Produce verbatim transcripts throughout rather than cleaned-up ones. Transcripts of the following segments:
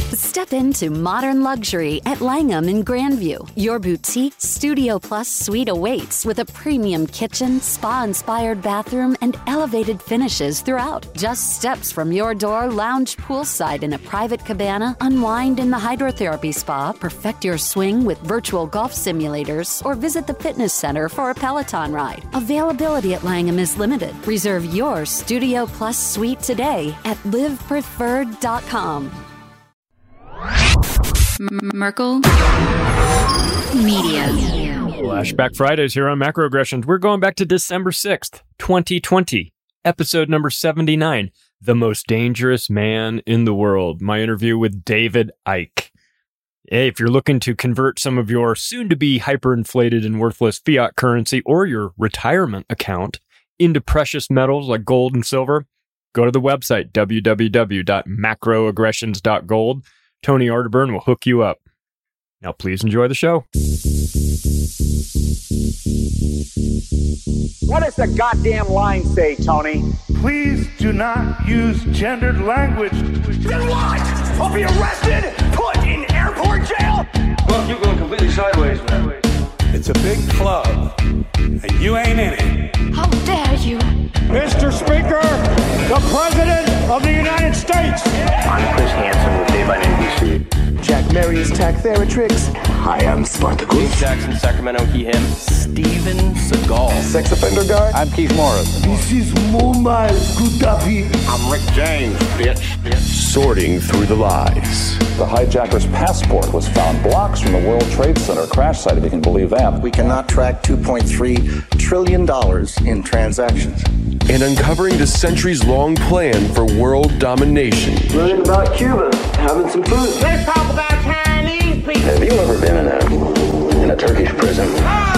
Step into modern luxury at Langham in Grandview. Your boutique Studio Plus suite awaits with a premium kitchen, spa-inspired bathroom, and elevated finishes throughout. Just steps from your door, lounge poolside in a private cabana, unwind in the hydrotherapy spa, perfect your swing with virtual golf simulators, or visit the fitness center for a Peloton ride. Availability at Langham is limited. Reserve your Studio Plus suite today at live preferred dot com. Merkel Media. Flashback Fridays here on Macroaggressions. We're going back to December sixth, twenty twenty, episode number seventy-nine, The Most Dangerous Man in the World. My interview with David Icke. Hey, if you're looking to convert some of your soon-to-be hyperinflated and worthless fiat currency or your retirement account into precious metals like gold and silver, go to the website, w w w dot macroaggressions dot gold. Tony Arterburn will hook you up. Now, please enjoy the show. What does the goddamn line say, Tony? Please do not use gendered language. Then what? I'll be arrested, put in airport jail? Look, you're going completely sideways, man. It's a big club, and you ain't in it. How dare you? Mister Speaker, the President of the United States. I'm Chris Hansen with Dave on N B C. Jack Marius Tack Theratrix. Hi, I'm Spartacus. Jackson, Sacramento, he, him. Steven Seagal. Sex offender guy. I'm Keith Morris. This is Muammar Gaddafi. I'm Rick James, bitch. Sorting through the lies. The hijacker's passport was found blocks from the World Trade Center crash site, if you can believe that. We cannot track two point three trillion dollars in transactions. And uncovering the centuries-long plan for world domination. Learning about Cuba, having some food. Let's talk about Chinese people. Have you ever been in a in a Turkish prison?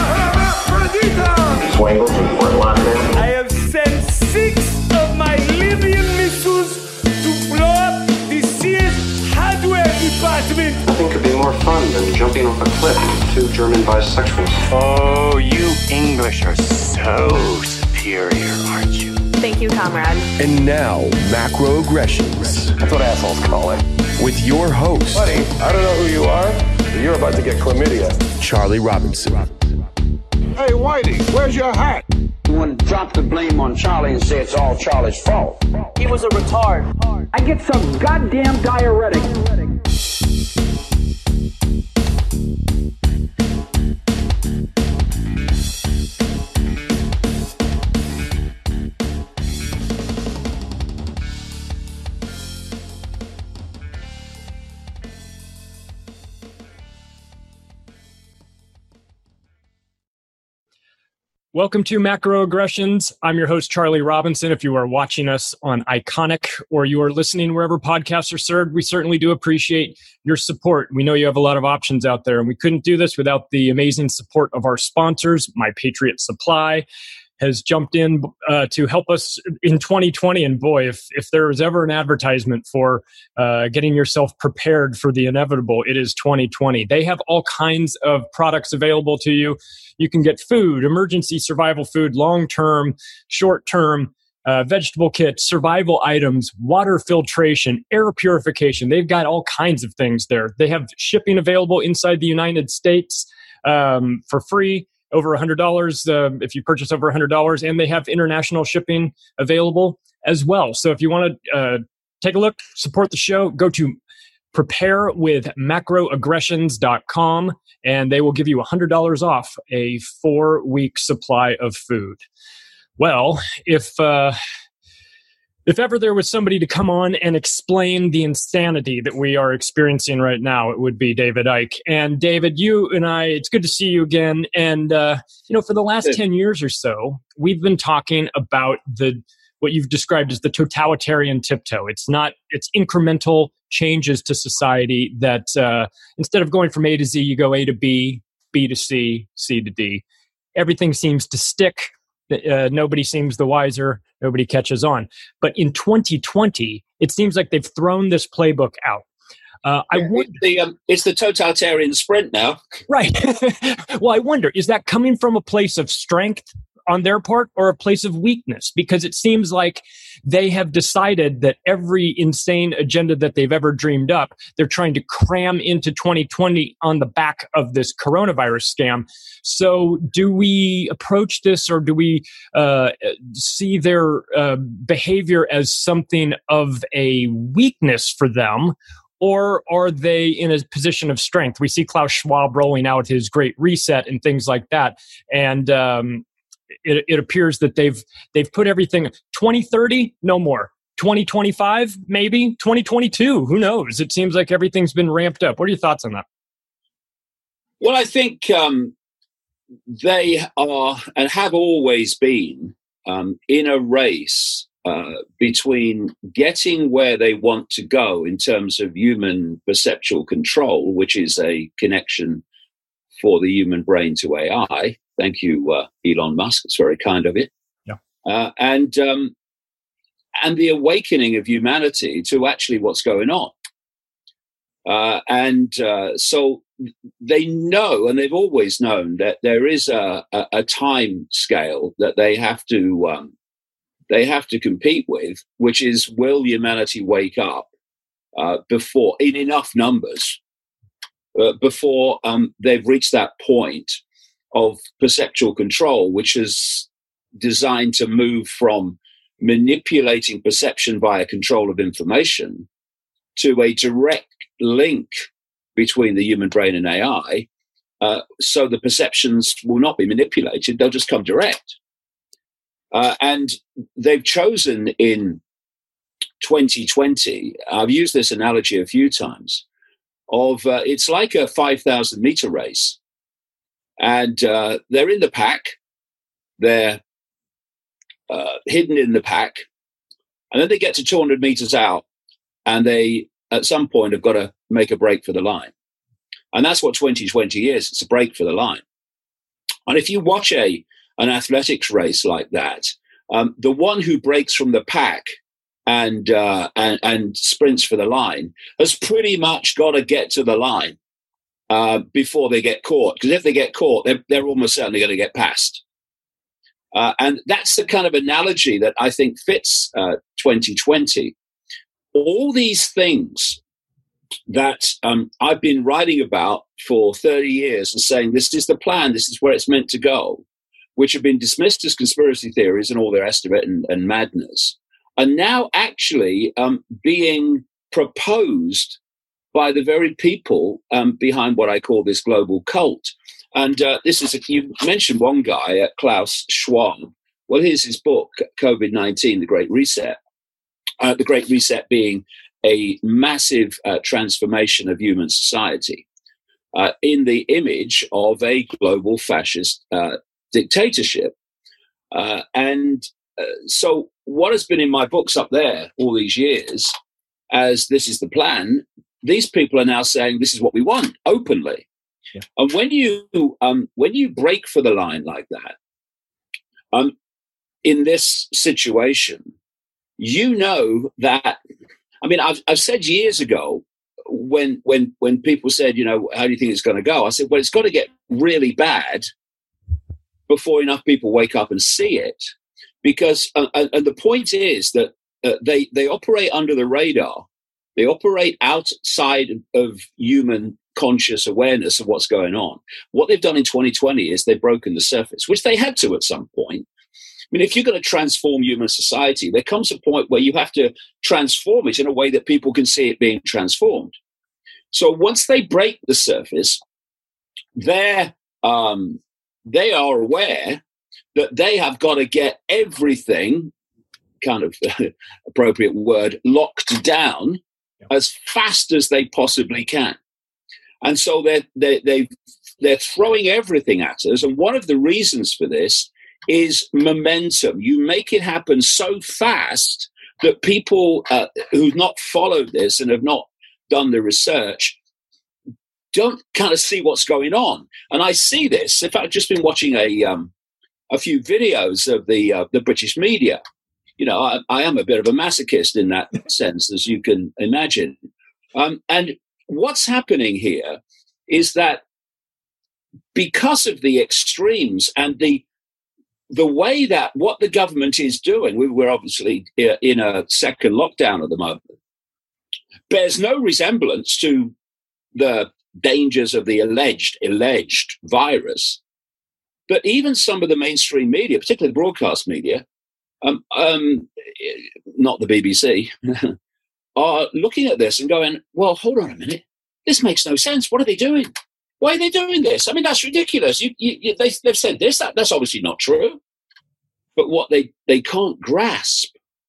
Swangles in Fort Lauderdale. I have sent six of my Libyan missiles to blow up the Sears hardware department. Nothing could be more fun than jumping off a cliff with two German bisexuals. Oh, you English are so superior, aren't you? Thank you, comrade. And now, Macroaggressions. That's what assholes call it. With your host, Buddy, I don't know who you are, but you're about to get chlamydia. Charlie Robinson. Hey, Whitey, where's your hat? You want to drop the blame on Charlie and say it's all Charlie's fault. He was a retard. I get some goddamn diuretic. Welcome to Macroaggressions. I'm your host, Charlie Robinson. If you are watching us on Iconic or you are listening wherever podcasts are served, we certainly do appreciate your support. We know you have a lot of options out there, and we couldn't do this without the amazing support of our sponsors. My Patriot Supply has jumped in uh, to help us in twenty twenty. And boy, if if there was ever an advertisement for uh, getting yourself prepared for the inevitable, it is twenty twenty. They have all kinds of products available to you. You can get food, emergency survival food, long-term, short-term, uh, vegetable kits, survival items, water filtration, air purification. They've got all kinds of things there. They have shipping available inside the United States um, for free. Over one hundred dollars uh, if you purchase over one hundred dollars, and they have international shipping available as well. So if you want to uh, take a look, support the show, go to prepare with macroaggressions dot com, and they will give you one hundred dollars off a four-week supply of food. Well, if... Uh, If ever there was somebody to come on and explain the insanity that we are experiencing right now, it would be David Icke. And David, you and I, it's good to see you again. And, uh, you know, for the last ten years or so, we've been talking about the what you've described as the totalitarian tiptoe. It's not, it's incremental changes to society that uh, instead of going from A to Z, you go A to B, B to C, C to D. Everything seems to stick. Uh, nobody seems the wiser. Nobody catches on. But in twenty twenty, it seems like they've thrown this playbook out. Uh, I wonder, the, um, it's the totalitarian sprint now. Right. Well, I wonder, is that coming from a place of strength? on their part or a place of weakness? Because it seems like they have decided that every insane agenda that they've ever dreamed up, they're trying to cram into twenty twenty on the back of this coronavirus scam. So do we approach this, or do we uh, see their uh, behavior as something of a weakness for them? Or are they in a position of strength? We see Klaus Schwab rolling out his Great Reset and things like that. And um, it, it appears that they've they've put everything, twenty thirty, no more. twenty twenty-five, maybe. twenty twenty-two, who knows? It seems like everything's been ramped up. What are your thoughts on that? Well, I think um, they are and have always been um, in a race Uh, between getting where they want to go in terms of human perceptual control, which is a connection for the human brain to A I. Thank you, uh, Elon Musk. It's very kind of it. Yeah. Uh, and um, and the awakening of humanity to actually what's going on. Uh, and uh, so they know, and they've always known, that there is a, a, a time scale that they have to um, they have to compete with, which is, will humanity wake up uh, before, in enough numbers, uh, before um, they've reached that point of perceptual control, which is designed to move from manipulating perception via control of information to a direct link between the human brain and A I, uh, so the perceptions will not be manipulated, they'll just come direct. Uh, and they've chosen in twenty twenty, I've used this analogy a few times, of uh, it's like a five thousand meter race. And uh, they're in the pack, they're uh, hidden in the pack, and then they get to two hundred meters out, and they, at some point, have got to make a break for the line. And that's what twenty twenty is. It's a break for the line. And if you watch a an athletics race like that, um, the one who breaks from the pack and, uh, and and sprints for the line has pretty much got to get to the line uh, before they get caught. Because if they get caught, they're, they're almost certainly going to get passed. Uh, and that's the kind of analogy that I think fits uh, twenty twenty. All these things that um, I've been writing about for thirty years and saying, this is the plan, this is where it's meant to go, which have been dismissed as conspiracy theories and all the rest of it and, and madness, are now actually um, being proposed by the very people um, behind what I call this global cult. And uh, this is, if you mentioned one guy, uh, Klaus Schwab. Well, here's his book, COVID nineteen, The Great Reset. Uh, the Great Reset being a massive uh, transformation of human society uh, in the image of a global fascist uh, dictatorship. Uh, and uh, so what has been in my books up there all these years, as this is the plan, these people are now saying this is what we want openly. Yeah. And when you um, when you break for the line like that, um, in this situation, you know that, I mean, I've, I've said years ago when, when, when people said, you know, how do you think it's going to go? I said, well, it's got to get really bad before enough people wake up and see it, because uh, and the point is that uh, they they operate under the radar, they operate outside of human conscious awareness of what's going on. What they've done in twenty twenty is they've broken the surface, which they had to at some point. I mean, if you're going to transform human society, there comes a point where you have to transform it in a way that people can see it being transformed. So once they break the surface, they're um, they are aware that they have got to get everything, kind of appropriate word, locked down as fast as they possibly can. And so they're, they're, they, they're throwing everything at us. And one of the reasons for this is momentum. You make it happen so fast that people uh, who've not followed this and have not done the research don't kind of see what's going on. And I see this. In fact, I've just been watching a um, a few videos of the uh, the British media. You know, I, I am a bit of a masochist in that sense, as you can imagine. Um, and what's happening here is that because of the extremes and the the way that what the government is doing, we, we're obviously in a second lockdown at the moment, bears no resemblance to the dangers of the alleged, alleged virus. But even some of the mainstream media, particularly the broadcast media, um, um, not the B B C, are looking at this and going, well, hold on a minute. This makes no sense. What are they doing? Why are they doing this? I mean, that's ridiculous. You, you, you, they, they've said this. That, that's obviously not true. But what they, they can't grasp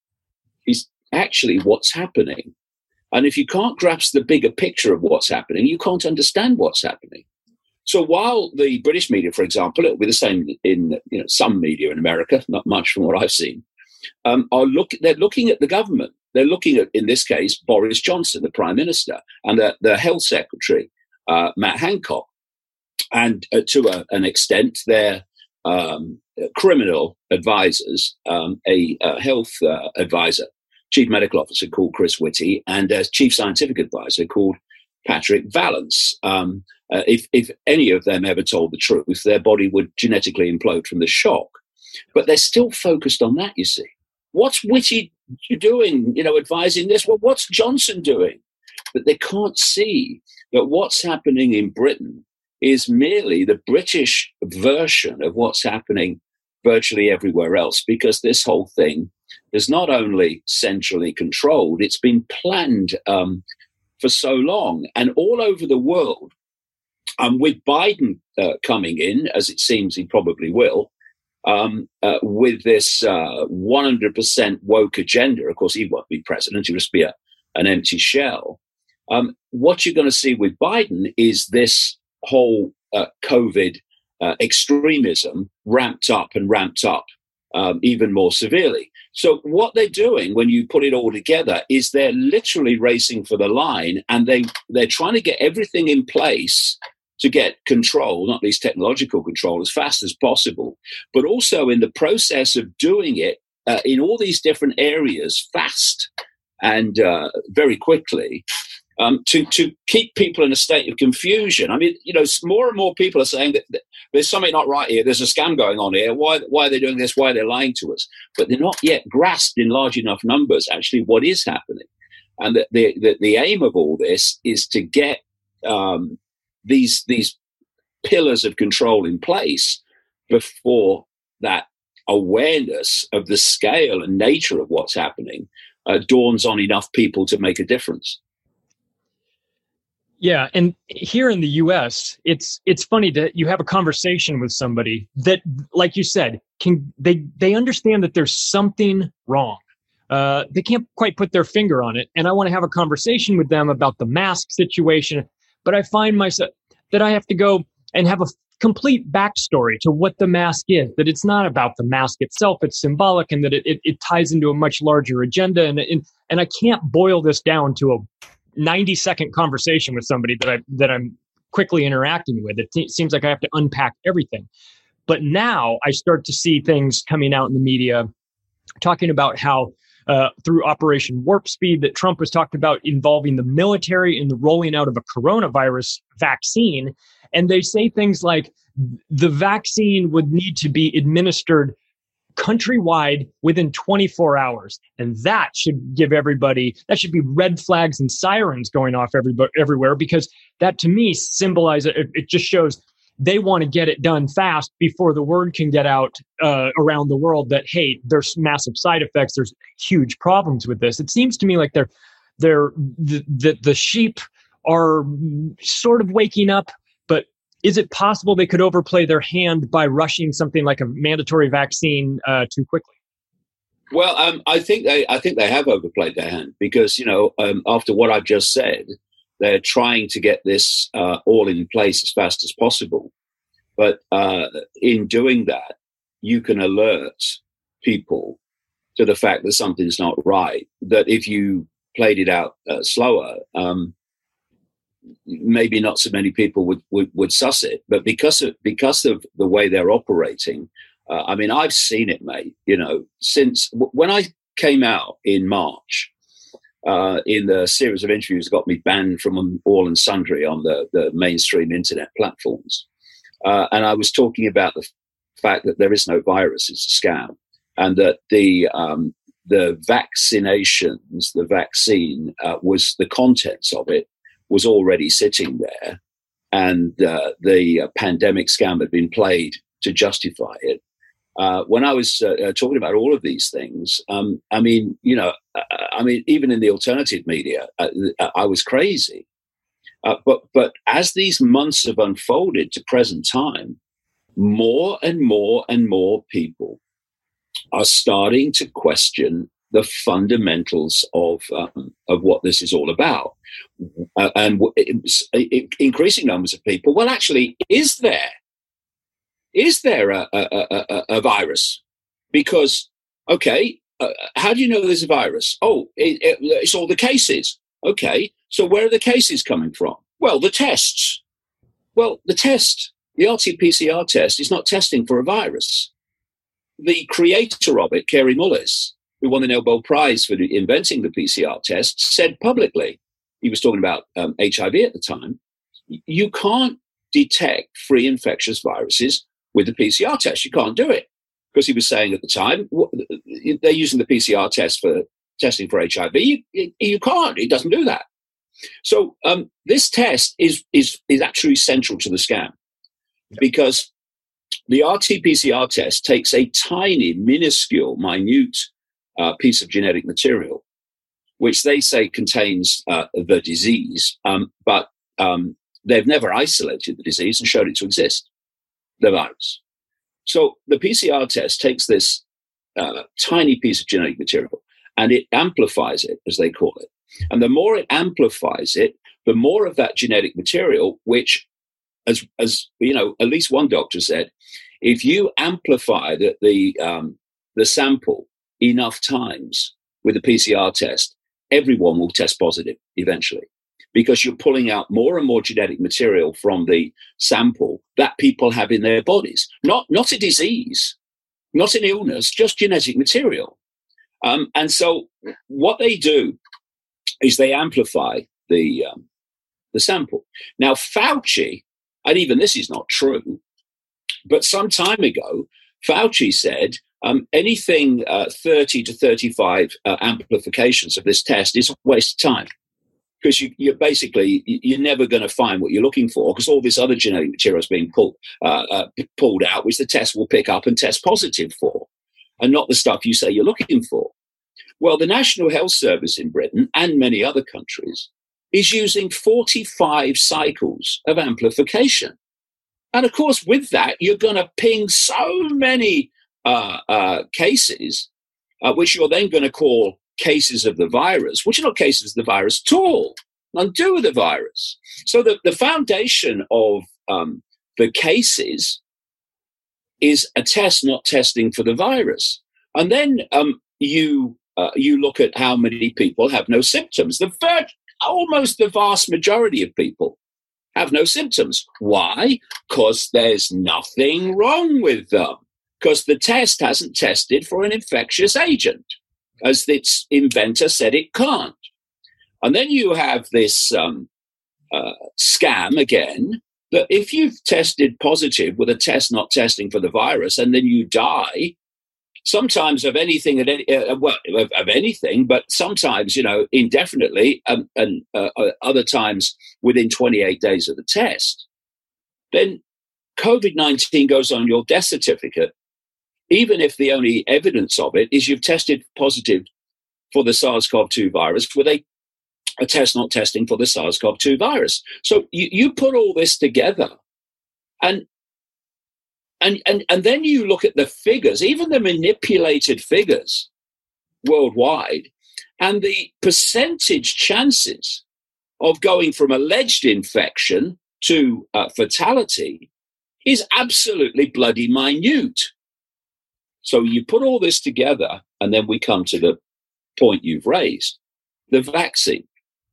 is actually what's happening. And if you can't grasp the bigger picture of what's happening, you can't understand what's happening. So while the British media, for example, it'll be the same in you know some media in America, not much from what I've seen, um, are look they're looking at the government. They're looking at, in this case, Boris Johnson, the Prime Minister, and the, the Health Secretary, uh, Matt Hancock. And uh, to a, an extent, their um, criminal advisors, um, a, a health uh, advisor, Chief Medical Officer called Chris Whitty, and a Chief Scientific Advisor called Patrick Vallance. Um, uh, if, if any of them ever told the truth, their body would genetically implode from the shock. But they're still focused on that, you see. What's Whitty doing, you know, advising this? Well, what's Johnson doing? But they can't see that what's happening in Britain is merely the British version of what's happening virtually everywhere else, because this whole thing is not only centrally controlled, it's been planned um, for so long. And all over the world, um, with Biden uh, coming in, as it seems he probably will, Um, uh, with this uh, one hundred percent woke agenda. Of course, he won't be president. He'll just be a, an empty shell. Um, what you're going to see with Biden is this whole uh, COVID uh, extremism ramped up and ramped up um, even more severely. So what they're doing when you put it all together is they're literally racing for the line, and they, they're trying to get everything in place to get control, not least technological control, as fast as possible, but also in the process of doing it uh, in all these different areas fast and uh, very quickly um, to, to keep people in a state of confusion. I mean, you know, more and more people are saying that, that there's something not right here. There's a scam going on here. Why, why are they doing this? Why are they lying to us? But they're not yet grasped in large enough numbers actually what is happening. And the, the, the, the aim of all this is to get um, these these pillars of control in place before that awareness of the scale and nature of what's happening uh, dawns on enough people to make a difference. Yeah, and here in the U S, it's it's funny that you have a conversation with somebody that, like you said, can they they understand that there's something wrong. Uh, they can't quite put their finger on it, and I want to have a conversation with them about the mask situation. But I find myself that I have to go and have a complete backstory to what the mask is, that it's not about the mask itself, it's symbolic, and that it, it, it ties into a much larger agenda. And, and and I can't boil this down to a ninety second conversation with somebody that I that I'm quickly interacting with. It t- seems like I have to unpack everything. But now I start to see things coming out in the media talking about how Uh, through Operation Warp Speed that Trump was talked about involving the military in the rolling out of a coronavirus vaccine. And they say things like the vaccine would need to be administered countrywide within twenty-four hours. And that should give everybody, that should be red flags and sirens going off every, everywhere, because that to me symbolizes, it, it just shows they want to get it done fast before the word can get out uh, around the world that, hey, there's massive side effects. There's huge problems with this. It seems to me like they're, they're the, the, the sheep are sort of waking up, but is it possible they could overplay their hand by rushing something like a mandatory vaccine uh, too quickly? Well, um, I think they, I think they have overplayed their hand because, you know, um, after what I've just said, they're trying to get this uh, all in place as fast as possible. But uh, in doing that, you can alert people to the fact that something's not right, that if you played it out uh, slower, um, maybe not so many people would, would, would suss it. But because of, because of the way they're operating, uh, I mean, I've seen it, mate, you know, since w- when I came out in March, Uh, in the series of interviews that got me banned from all and sundry on the, the mainstream internet platforms. Uh, and I was talking about the, fact that there is no virus is a scam, and that the um, the vaccinations, the vaccine uh, was the contents of it was already sitting there, and uh, the uh, pandemic scam had been played to justify it. Uh, when I was uh, talking about all of these things, um, I mean, you know, I mean, even in the alternative media, uh, I was crazy. Uh, but but as these months have unfolded to present time, more and more and more people are starting to question the fundamentals of um, of what this is all about, uh, and it, it, increasing numbers of people. Well, actually, is there is there a, a, a, a virus? Because okay, uh, how do you know there's a virus? Oh, it, it, it's all the cases. Okay, so where are the cases coming from? Well, the tests. Well, the test, the R T P C R test, is not testing for a virus. The creator of it, Kary Mullis, who won the Nobel Prize for inventing the P C R test, said publicly, he was talking about um, H I V at the time, you can't detect free infectious viruses with the P C R test. You can't do it. Because he was saying at the time, they're using the P C R test for testing for H I V. You, you can't. It doesn't do that. So um, this test is, is, is actually central to the scam, because the R T P C R test takes a tiny, minuscule, minute uh, piece of genetic material, which they say contains uh, the disease, um, but um, they've never isolated the disease and showed it to exist, the virus. So the P C R test takes this uh, tiny piece of genetic material and it amplifies it, as they call it. And the more it amplifies it, the more of that genetic material, which, as as you know, at least one doctor said, if you amplify the the, um, the sample enough times with the P C R test, everyone will test positive eventually, because you're pulling out more and more genetic material from the sample that people have in their bodies. Not not a disease, not an illness, just genetic material. Um, and so what they do is they amplify the um, the sample. Now, Fauci, and even this is not true, but some time ago, Fauci said um, anything uh, thirty to thirty-five uh, amplifications of this test is a waste of time, because you, you're basically, you're never going to find what you're looking for, because all this other genetic material is being pulled, uh, uh, pulled out, which the test will pick up and test positive for, and not the stuff you say you're looking for. Well, the National Health Service in Britain and many other countries is using forty-five cycles of amplification. And of course, with that, you're going to ping so many uh, uh, cases, uh, which you're then going to call cases of the virus, which are not cases of the virus at all, none to do with the virus. So the, the foundation of um, the cases is a test not testing for the virus. And then um, you uh, you look at how many people have no symptoms. The ver- almost the vast majority of people have no symptoms. Why? Because there's nothing wrong with them, because the test hasn't tested for an infectious agent, as its inventor said it can't. And then you have this um, uh, scam again, that if you've tested positive with a test not testing for the virus, and then you die, sometimes of anything, at any, uh, well, of, of anything, but sometimes, you know, indefinitely, um, and uh, other times within twenty-eight days of the test, then COVID nineteen goes on your death certificate, even if the only evidence of it is you've tested positive for the SARS-C o V two virus with a, a test not testing for the SARS-C o V two virus. So you, you put all this together, and and and and then you look at the figures, even the manipulated figures worldwide, and the percentage chances of going from alleged infection to uh, fatality is absolutely bloody minute. So you put all this together, and then we come to the point you've raised, the vaccine.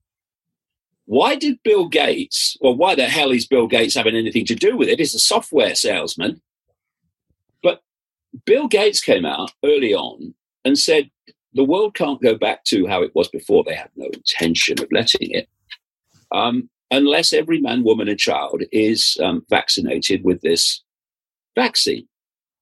Why did Bill Gates, or why the hell is Bill Gates having anything to do with it? He's a software salesman. But Bill Gates came out early on and said, the world can't go back to how it was before. They had no intention of letting it, um, unless every man, woman, and child is um, vaccinated with this vaccine.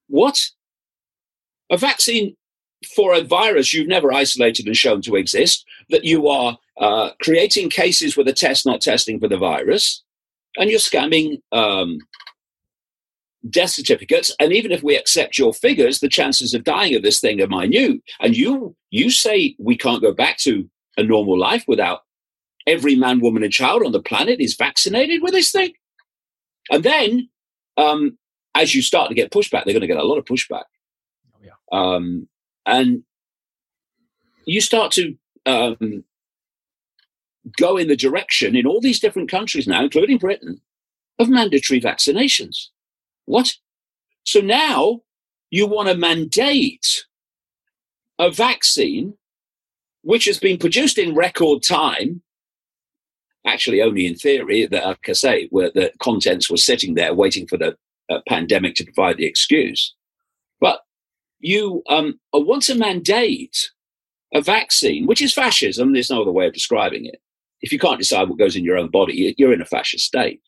What? A vaccine for a virus you've never isolated and shown to exist, that you are uh, creating cases with a test not testing for the virus, and you're scamming um, death certificates. And even if we accept your figures, the chances of dying of this thing are minute. And you you say we can't go back to a normal life without every man, woman, and child on the planet is vaccinated with this thing. And then, um, as you start to get pushback, they're going to get a lot of pushback. Oh, yeah. Um, and you start to um, go in the direction in all these different countries now, including Britain, of mandatory vaccinations. What? So now you want to mandate a vaccine which has been produced in record time, actually only in theory, that, like I say, where the contents were sitting there waiting for the uh, pandemic to provide the excuse. But you um, want to mandate a vaccine, which is fascism. There's no other way of describing it. If you can't decide what goes in your own body, you're in a fascist state.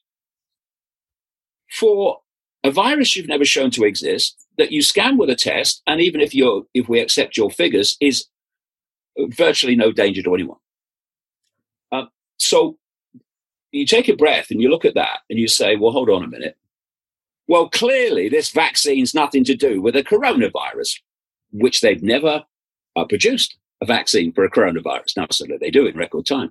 For a virus you've never shown to exist, that you scan with a test, and even if you're, if we accept your figures, is virtually no danger to anyone. Uh, so you take a breath and you look at that and you say, well, hold on a minute. Well, clearly this vaccine's nothing to do with a coronavirus, which they've never uh, produced a vaccine for a coronavirus. Now, so they do in record time.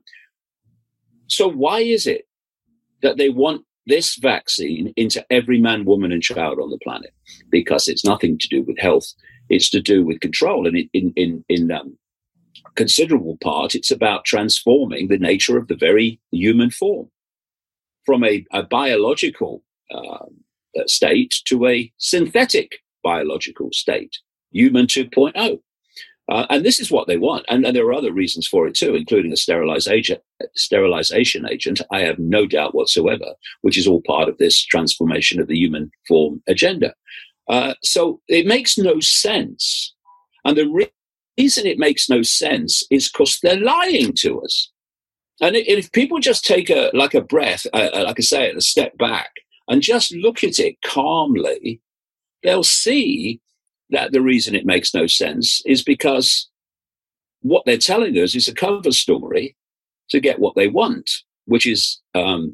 So why is it that they want this vaccine into every man, woman, and child on the planet? Because it's nothing to do with health. It's to do with control. And in, in, in um, considerable part, it's about transforming the nature of the very human form from a, a biological uh, state to a synthetic biological state, human two point oh. Uh, and this is what they want. And, and there are other reasons for it too, including a sterilization, sterilization agent, I have no doubt whatsoever, which is all part of this transformation of the human form agenda. Uh, so it makes no sense. And the re- reason it makes no sense is because they're lying to us. And if people just take a like a breath, uh, like I say, a step back and just look at it calmly, they'll see that the reason it makes no sense is because what they're telling us is a cover story to get what they want, which is um,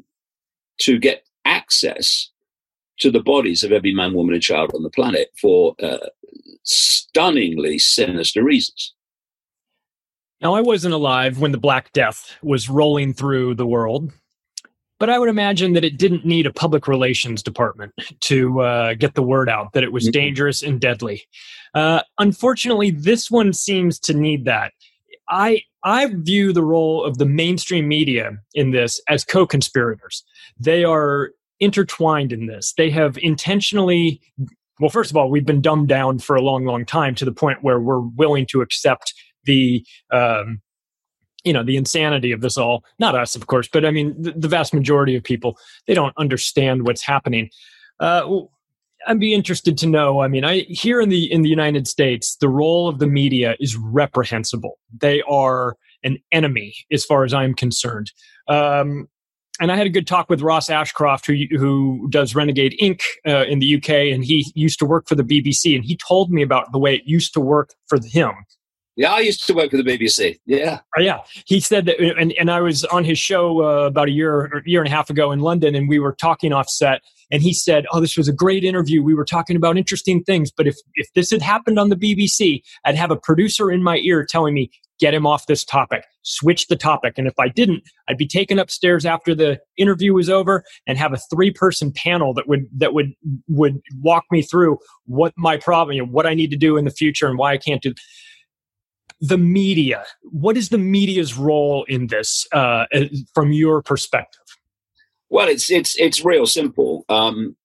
to get access to the bodies of every man, woman, and child on the planet for uh, stunningly sinister reasons. Now, I wasn't alive when the Black Death was rolling through the world, but I would imagine that it didn't need a public relations department to uh, get the word out that it was mm-hmm. dangerous and deadly. Uh, unfortunately, this one seems to need that. I I view the role of the mainstream media in this as co-conspirators. They are intertwined in this. They have intentionally, well, first of all, we've been dumbed down for a long, long time to the point where we're willing to accept the um, you know, the insanity of this all. Not us, of course, but I mean, the, the vast majority of people, they don't understand what's happening. Uh, I'd be interested to know, I mean, I here in the in the United States, the role of the media is reprehensible. They are an enemy as far as I'm concerned. Um, and I had a good talk with Ross Ashcroft, who who does Renegade Incorporated uh, in the U K, and he used to work for the B B C, and he told me about the way it used to work for him. Yeah, I used to work for the B B C. Yeah. Uh, yeah. He said that, and, and I was on his show uh, about a year or year and a half ago in London, and we were talking off set, and he said, oh, this was a great interview. We were talking about interesting things, but if, if this had happened on the B B C, I'd have a producer in my ear telling me, get him off this topic, switch the topic. And if I didn't, I'd be taken upstairs after the interview was over and have a three-person panel that would that would would walk me through what my problem, you know, what I need to do in the future and why I can't do. The media, what is the media's role in this uh, from your perspective? Well, it's it's it's real simple. Um,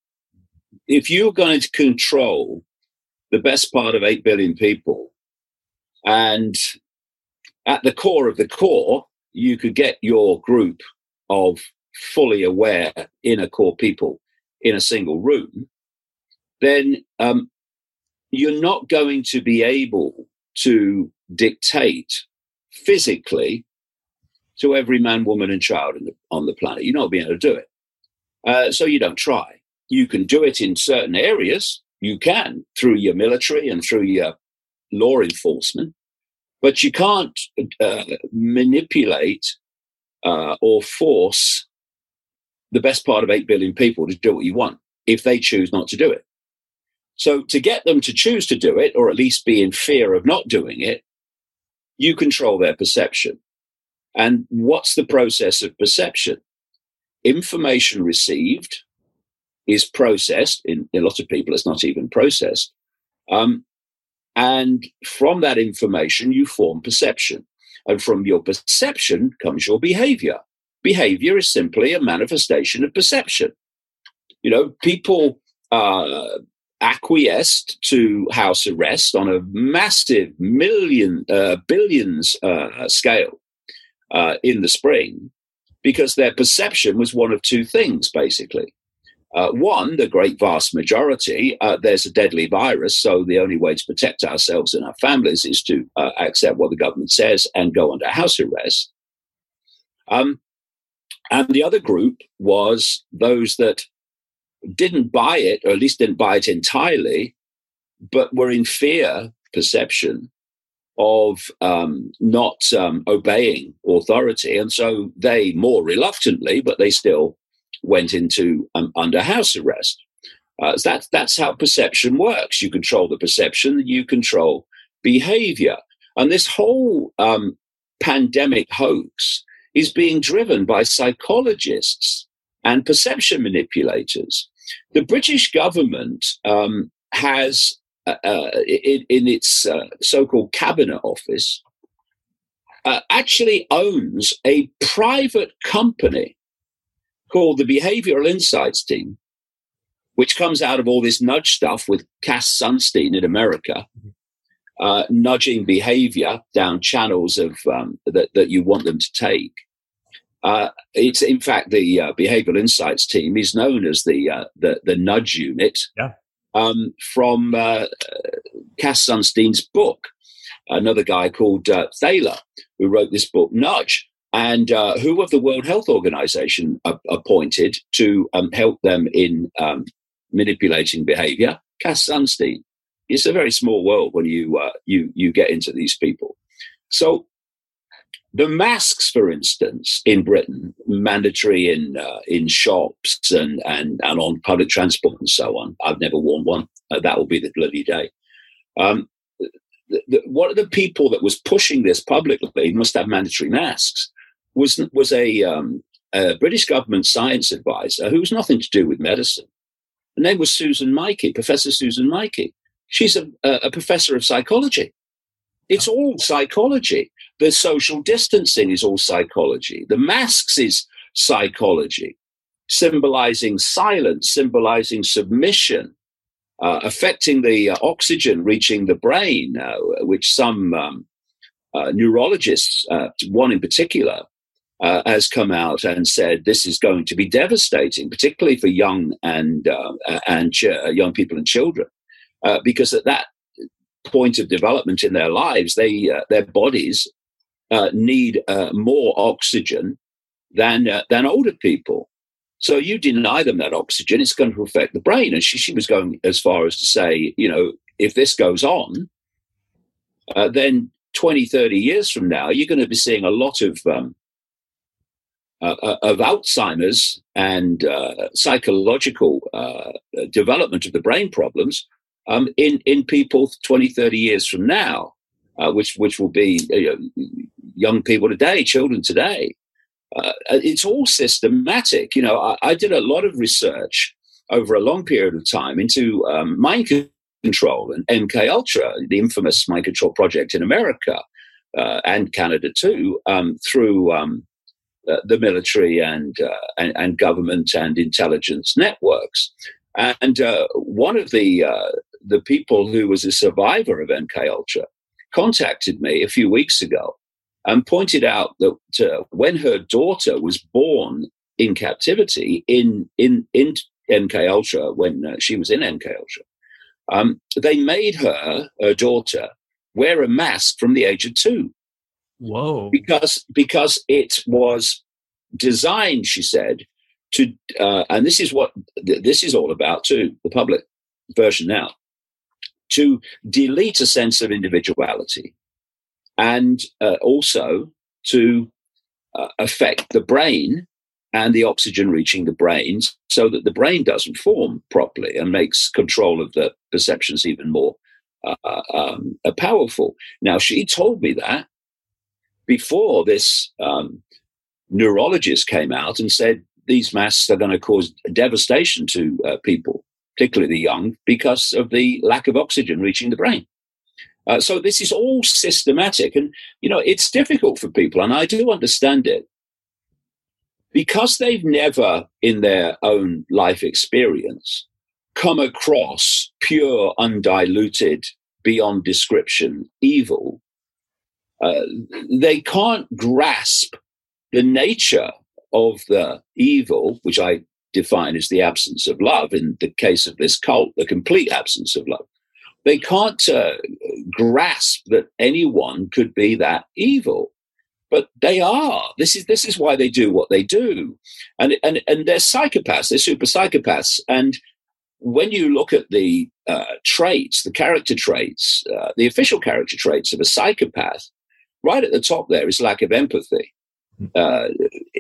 if you're going to control the best part of eight billion people, and at the core of the core, you could get your group of fully aware inner core people in a single room, then um, you're not going to be able to dictate physically to every man, woman, and child in the, on the planet. You're not being able to do it. Uh, so you don't try. You can do it in certain areas, You can through your military and through your law enforcement, but you can't uh, manipulate uh, or force the best part of eight billion people to do what you want if they choose not to do it. So to get them to choose to do it, or at least be in fear of not doing it, you control their perception. And what's the process of perception? Information received is processed. In, in a lot of people, it's not even processed. Um, and from that information, you form perception. And from your perception comes your behavior. Behavior is simply a manifestation of perception. You know, people uh, acquiesced to house arrest on a massive million, uh, billions uh, scale uh, in the spring because their perception was one of two things, basically. Uh, one, the great vast majority, uh, there's a deadly virus, so the only way to protect ourselves and our families is to uh, accept what the government says and go under house arrest. Um, and the other group was those that didn't buy it, or at least didn't buy it entirely, but were in fear, perception, of um, not um, obeying authority. And so they more reluctantly, but they still went into um, under house arrest. Uh, that's, that's how perception works. You control the perception, you control behavior. And this whole um, pandemic hoax is being driven by psychologists and perception manipulators. The British government um, has, uh, uh, in, in its uh, so-called cabinet office, uh, actually owns a private company called the Behavioral Insights Team, which comes out of all this nudge stuff with Cass Sunstein in America, uh, nudging behavior down channels of um, that, that you want them to take. Uh, it's in fact the uh, Behavioral Insights Team is known as the uh, the, the nudge unit yeah. um, from uh, Cass Sunstein's book. Another guy called uh, Thaler, who wrote this book, Nudge, and uh, who of the World Health Organization uh, appointed to um, help them in um, manipulating behavior? Cass Sunstein. It's a very small world when you uh, you you get into these people. So the masks, for instance, in Britain, mandatory in uh, in shops and, and and on public transport and so on. I've never worn one. Uh, that will be the bloody day. Um, the, the, one of the people that was pushing this publicly, must have mandatory masks, was was a, um, a British government science advisor who was nothing to do with medicine. Her name was Susan Mikey, Professor Susan Mikey. She's a, a professor of psychology. It's all psychology. The social distancing is all psychology. The masks is psychology, symbolizing silence, symbolizing submission, uh, affecting the uh, oxygen reaching the brain, uh, which some um, uh, neurologists, uh, one in particular, uh, has come out and said this is going to be devastating, particularly for young and uh, and ch- young people and children, uh, because at that point of development in their lives, they uh, their bodies uh, need uh, more oxygen than uh, than older people. So you deny them that oxygen, it's going to affect the brain. And she, she was going as far as to say, you know, if this goes on, uh, then twenty, thirty years from now, you're going to be seeing a lot of um, uh, of Alzheimer's and uh, psychological uh, development of the brain problems Um, in, in people twenty, thirty years from now, uh, which which will be you know, young people today, children today. Uh, it's all systematic. You know, I, I did a lot of research over a long period of time into um, mind control and M K Ultra, the infamous mind control project in America uh, and Canada too, um, through um, uh, the military and, uh, and and government and intelligence networks. And uh, one of the uh, the people who was a survivor of M K Ultra contacted me a few weeks ago and pointed out that uh, when her daughter was born in captivity in in in M K Ultra, when uh, she was in M K Ultra, um, they made her, her daughter, wear a mask from the age of two. Whoa! Because because it was designed, she said, to uh, and this is what th- this is all about too, the public. version now, to delete a sense of individuality and uh, also to uh, affect the brain and the oxygen reaching the brain so that the brain doesn't form properly and makes control of the perceptions even more uh, um, uh, powerful. Now, she told me that before this um, neurologist came out and said these masks are going to cause devastation to uh, people, particularly the young, because of the lack of oxygen reaching the brain. Uh, so this is all systematic. And, you know, it's difficult for people, and I do understand it, because they've never in their own life experience come across pure, undiluted, beyond description evil. Uh, they can't grasp the nature of the evil, which I define as the absence of love. In the case of this cult, the complete absence of love. They can't uh, grasp that anyone could be that evil. But they are. This is this is why they do what they do, and and and they're psychopaths. They're super psychopaths. And when you look at the uh, traits, the character traits, uh, the official character traits of a psychopath, right at the top there is lack of empathy, uh,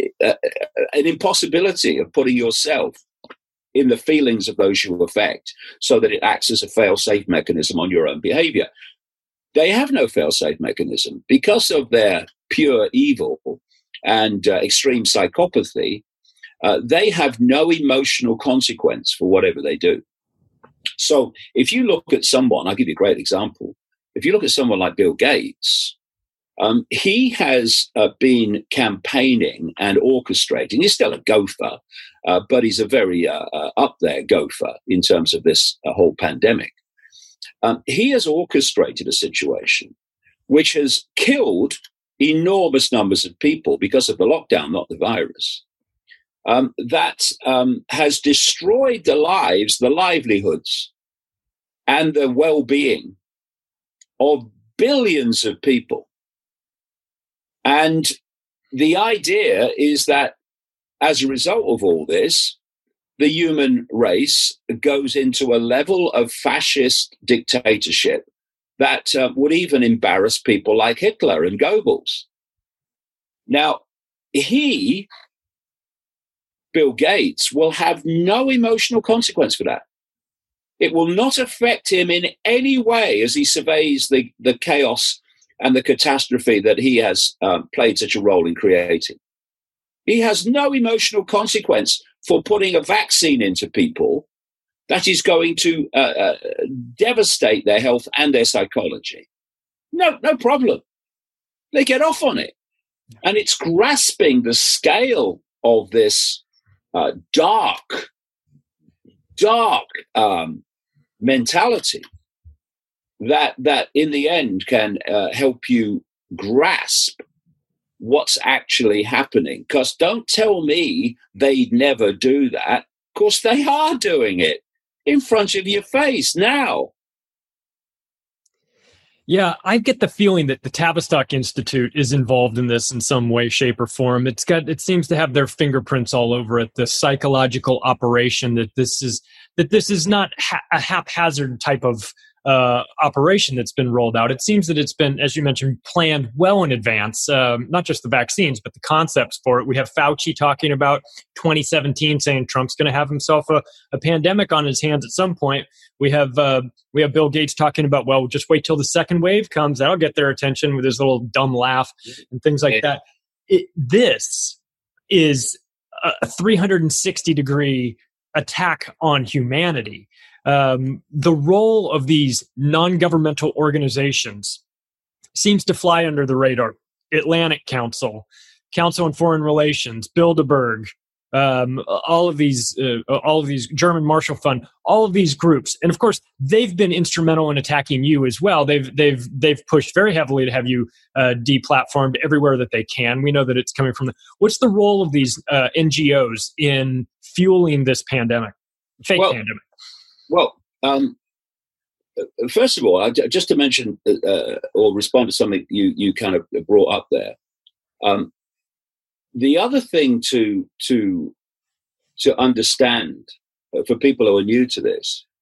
an impossibility of putting yourself in the feelings of those you affect, so that it acts as a fail-safe mechanism on your own behavior. They have no fail-safe mechanism because of their pure evil and uh, extreme psychopathy. Uh, they have no emotional consequence for whatever they do. So if you look at someone, I'll give you a great example. If you look at someone like Bill Gates, um, he has uh, been campaigning and orchestrating. He's still a gopher, uh, but he's a very uh, uh, up there gopher in terms of this uh, whole pandemic. Um, he has orchestrated a situation which has killed enormous numbers of people because of the lockdown, not the virus, um, that um, has destroyed the lives, the livelihoods, and the well-being of billions of people. And the idea is that as a result of all this, the human race goes into a level of fascist dictatorship that uh, would even embarrass people like Hitler and Goebbels. Now, he, Bill Gates, will have no emotional consequence for that. It will not affect him in any way as he surveys the, the chaos and the catastrophe that he has um, played such a role in creating. He has no emotional consequence for putting a vaccine into people that is going to uh, uh, devastate their health and their psychology. No, no problem. They get off on it. And it's grasping the scale of this uh, dark, dark um, mentality that, that in the end can uh, help you grasp what's actually happening. Because don't tell me they'd never do that. Of course, they are doing it in front of your face now. Yeah, I get the feeling that the Tavistock Institute is involved in this in some way, shape, or form. It's got, it seems to have their fingerprints all over it. The psychological operation that this is that this is not ha- a haphazard type of uh, operation that's been rolled out. It seems that it's been, as you mentioned, planned well in advance. Um, not just the vaccines, but the concepts for it. We have Fauci talking about twenty seventeen, saying Trump's going to have himself a, a pandemic on his hands at some point. We have uh, we have Bill Gates talking about, well, just wait till the second wave comes. That'll get their attention with his little dumb laugh and things like that. It, this is a three hundred sixty degree attack on humanity. Um, the role of these non-governmental organizations seems to fly under the radar. Atlantic Council, Council on Foreign Relations, Bilderberg, um, all of these, uh, all of these German Marshall Fund, all of these groups, and of course they've been instrumental in attacking you as well. They've they've they've pushed very heavily to have you uh, deplatformed everywhere that they can. We know that it's coming from the. What's the role of these uh, N G Os in fueling this pandemic, fake well, pandemic? Well, um, first of all, just to mention uh, or respond to something you you kind of brought up there. Um, the other thing to to to understand uh, for people who are new to this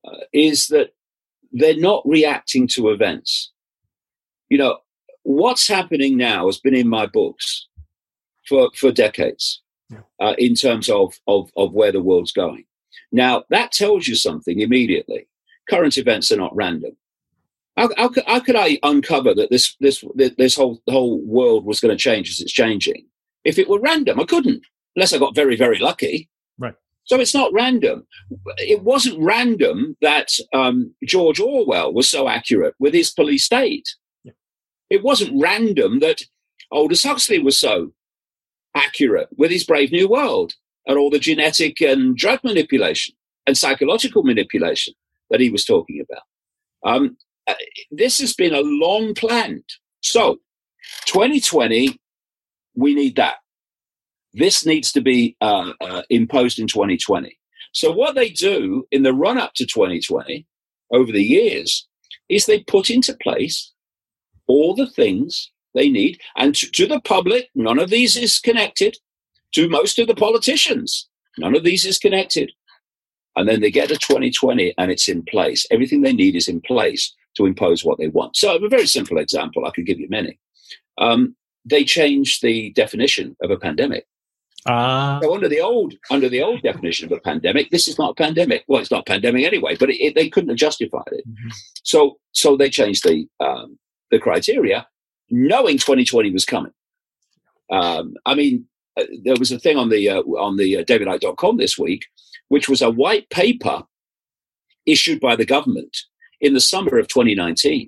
uh, is that they're not reacting to events. You know, what's happening now has been in my books for, for decades yeah. uh, in terms of, of, of where the world's going. Now, that tells you something immediately. Current events are not random. How, how, could, how could I uncover that this this this whole the whole world was going to change as it's changing? If it were random, I couldn't, unless I got very, very lucky. Right. So it's not random. It wasn't random that um, George Orwell was so accurate with his police state. Yeah. It wasn't random that Aldous Huxley was so accurate with his Brave New World and all the genetic and drug manipulation and psychological manipulation that he was talking about. Um, this has been a long planned. So twenty twenty, we need that. This needs to be uh, uh, imposed in twenty twenty. So what they do in the run up to twenty twenty over the years is they put into place all the things they need. And to, to the public, none of these is connected. To most of the politicians, none of these is connected. And then they get to twenty twenty and it's in place. Everything they need is in place to impose what they want. So a very simple example, I could give you many. Um, they changed the definition of a pandemic. Uh, so under the old under the old definition of a pandemic, this is not a pandemic. Well, it's not a pandemic anyway, but it, it, they couldn't have justified it. Mm-hmm. So so they changed the um, the criteria, knowing twenty twenty was coming. Um, I mean, uh, there was a thing on the uh, on the uh, David Icke dot com this week, which was a white paper issued by the government in the summer of twenty nineteen,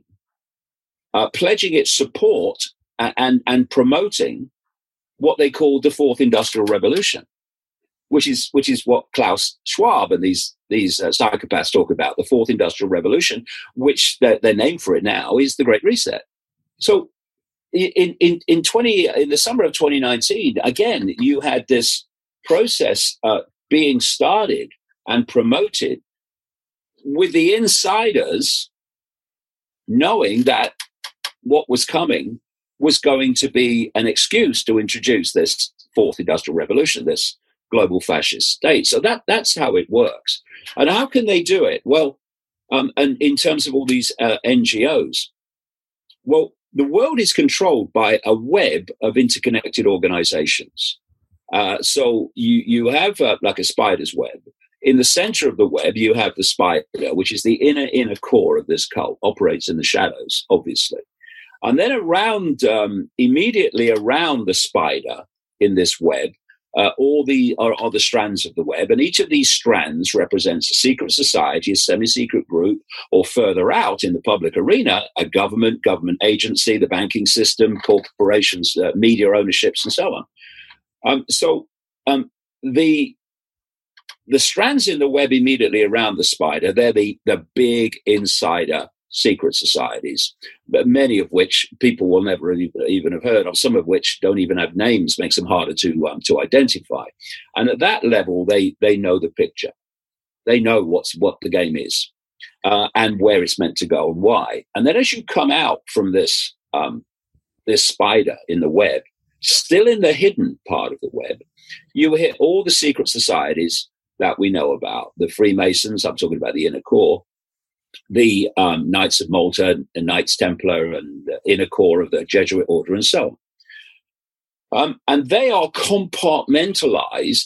uh, pledging its support and, and and promoting what they called the fourth industrial revolution, which is which is what Klaus Schwab and these these uh, psychopaths talk about, the fourth industrial revolution, which their, their name for it now is the Great Reset. So in in in twenty in the summer of twenty nineteen, again, you had this process uh, being started and promoted with the insiders knowing that what was coming was going to be an excuse to introduce this fourth industrial revolution, this global fascist state. So that that's how it works. And how can they do it? Well, um, and in terms of all these uh, N G Os, well, the world is controlled by a web of interconnected organizations. Uh, so you, you have uh, like a spider's web. In the center of the web, you have the spider, which is the inner, inner core of this cult, operates in the shadows, obviously. And then around, um, immediately around the spider in this web, uh, all the are, are the strands of the web. And each of these strands represents a secret society, a semi-secret group, or further out in the public arena, a government, government agency, the banking system, corporations, uh, media ownerships, and so on. Um, so um, the the strands in the web immediately around the spider, they're the, the big insider secret societies, but many of which people will never even have heard of, some of which don't even have names, makes them harder to um, to identify. And at that level, they they know the picture. They know what's what the game is uh, and where it's meant to go and why. And then as you come out from this um, this spider in the web, still in the hidden part of the web, you hit all the secret societies that we know about. The Freemasons, I'm talking about the inner core, the um, Knights of Malta, the Knights Templar, and the inner core of the Jesuit order, and so on. Um, and they are compartmentalized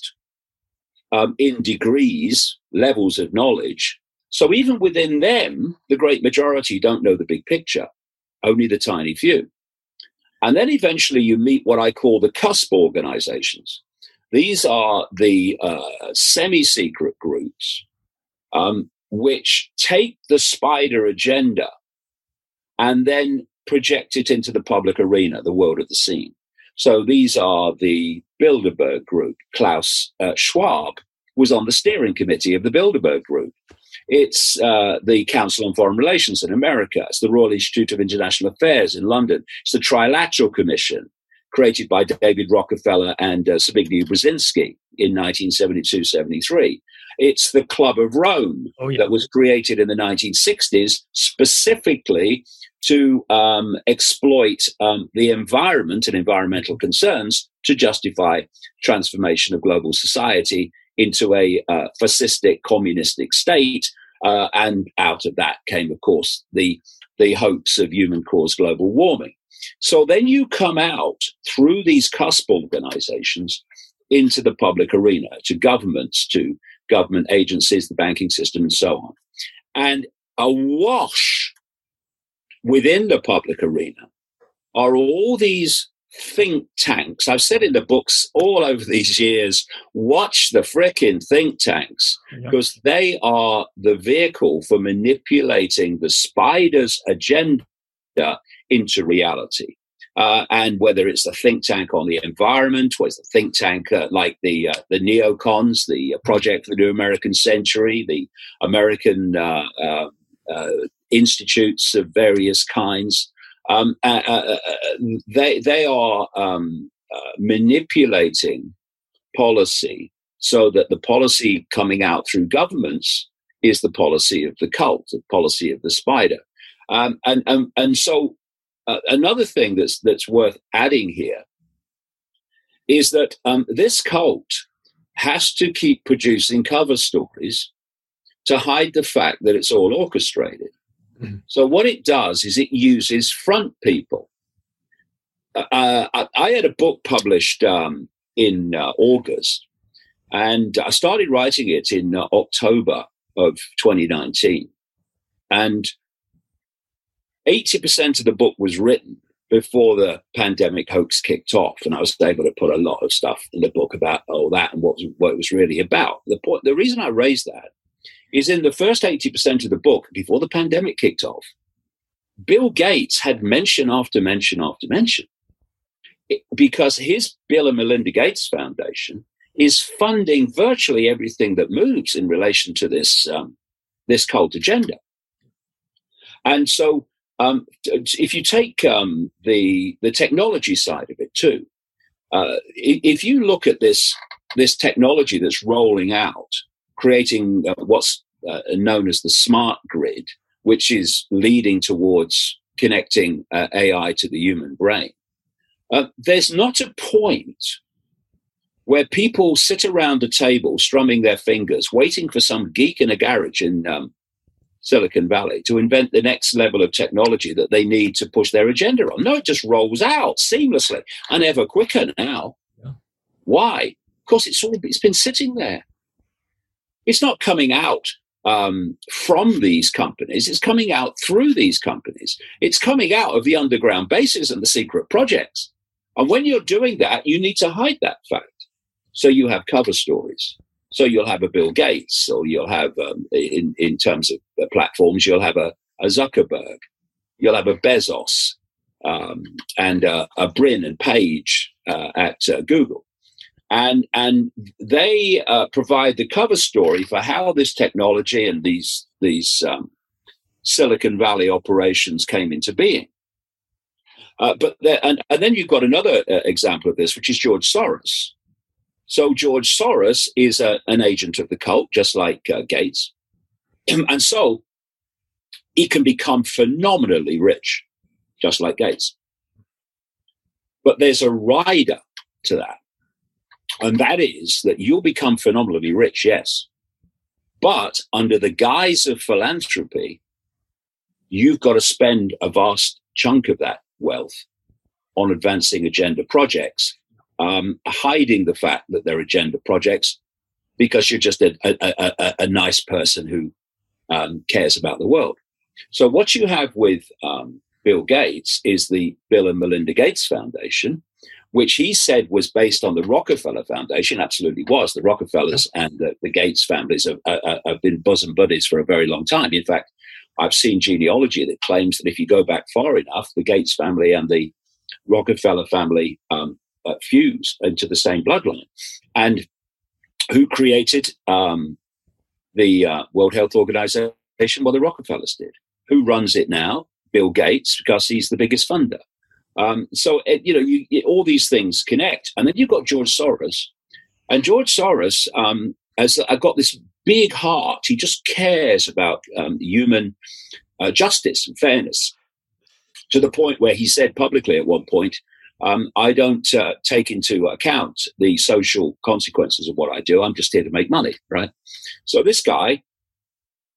um, in degrees, levels of knowledge. So even within them, the great majority don't know the big picture, only the tiny few. And then eventually you meet what I call the cusp organizations. These are the uh, semi-secret groups um, which take the spider agenda and then project it into the public arena, the world of the scene. So these are the Bilderberg Group. Klaus uh, Schwab was on the steering committee of the Bilderberg Group. It's uh, the Council on Foreign Relations in America. It's the Royal Institute of International Affairs in London. It's the Trilateral Commission, created by David Rockefeller and uh, Zbigniew Brzezinski in nineteen seventy-two seventy-three. It's the Club of Rome oh, yeah. that was created in the nineteen sixties specifically to um, exploit um, the environment and environmental concerns to justify transformation of global society into a uh, fascistic, communistic state Uh, and out of that came, of course, the the hoax of human-caused global warming. So then you come out through these cusp organizations into the public arena, to governments, to government agencies, the banking system, and so on. And awash within the public arena are all these think tanks. I've said in the books all over these years, watch the frickin' think tanks, because yep. they are the vehicle for manipulating the spider's agenda into reality. Uh, and whether it's a think tank on the environment, or it's a think tank uh, like the uh, the neocons, the uh, Project for the New American Century, the American uh, uh, uh, institutes of various kinds, um, uh, uh, they they are um, uh, manipulating policy so that the policy coming out through governments is the policy of the cult, the policy of the spider, um, and and and so. Uh, another thing that's that's worth adding here is that um, this cult has to keep producing cover stories to hide the fact that it's all orchestrated. Mm-hmm. So what it does is it uses front people. Uh, I, I had a book published um, in uh, August, and I started writing it in uh, October of twenty nineteen. And eighty percent of the book was written before the pandemic hoax kicked off, and I was able to put a lot of stuff in the book about all that and what, what it was really about. The point, the reason I raised that is in the first eighty percent of the book, before the pandemic kicked off, Bill Gates had mention after mention after mention, it, because his Bill and Melinda Gates Foundation is funding virtually everything that moves in relation to this um, this cult agenda. And so Um, if you take um, the the technology side of it too, uh, if you look at this this technology that's rolling out, creating uh, what's uh, known as the smart grid, which is leading towards connecting uh, A I to the human brain, uh, there's not a point where people sit around a table strumming their fingers, waiting for some geek in a garage in um, Silicon Valley to invent the next level of technology that they need to push their agenda on. No, it just rolls out seamlessly and ever quicker now. Yeah. Why? Because it's all it's been sitting there. It's not coming out um, from these companies. It's coming out through these companies. It's coming out of the underground bases and the secret projects. And when you're doing that, you need to hide that fact. So you have cover stories. So you'll have a Bill Gates, or you'll have, um, in, in terms of uh, platforms, you'll have a, a Zuckerberg, you'll have a Bezos, um, and uh, a Brin and Page uh, at uh, Google. And, and they uh, provide the cover story for how this technology and these, these um, Silicon Valley operations came into being. Uh, but there, and, and then you've got another uh, example of this, which is George Soros. So George Soros is a, an agent of the cult, just like uh, Gates. And so he can become phenomenally rich, just like Gates. But there's a rider to that. And that is that you'll become phenomenally rich, yes. But under the guise of philanthropy, you've got to spend a vast chunk of that wealth on advancing agenda projects. Um, hiding the fact that they're agenda projects because you're just a, a, a, a nice person who um, cares about the world. So what you have with um, Bill Gates is the Bill and Melinda Gates Foundation, which he said was based on the Rockefeller Foundation. Absolutely was. The Rockefellers and the, the Gates families have, uh, have been bosom buddies for a very long time. In fact, I've seen genealogy that claims that if you go back far enough, the Gates family and the Rockefeller family um, Uh, fuse into the same bloodline. And who created um, the uh, World Health Organization? Well, the Rockefellers did. Who runs it now? Bill Gates, because he's the biggest funder. Um, so, it, you know, you, it, all these things connect. And then you've got George Soros. And George Soros um, has uh, got this big heart. He just cares about um, human uh, justice and fairness, to the point where he said publicly at one point, Um, I don't uh, take into account the social consequences of what I do. I'm just here to make money, right? So this guy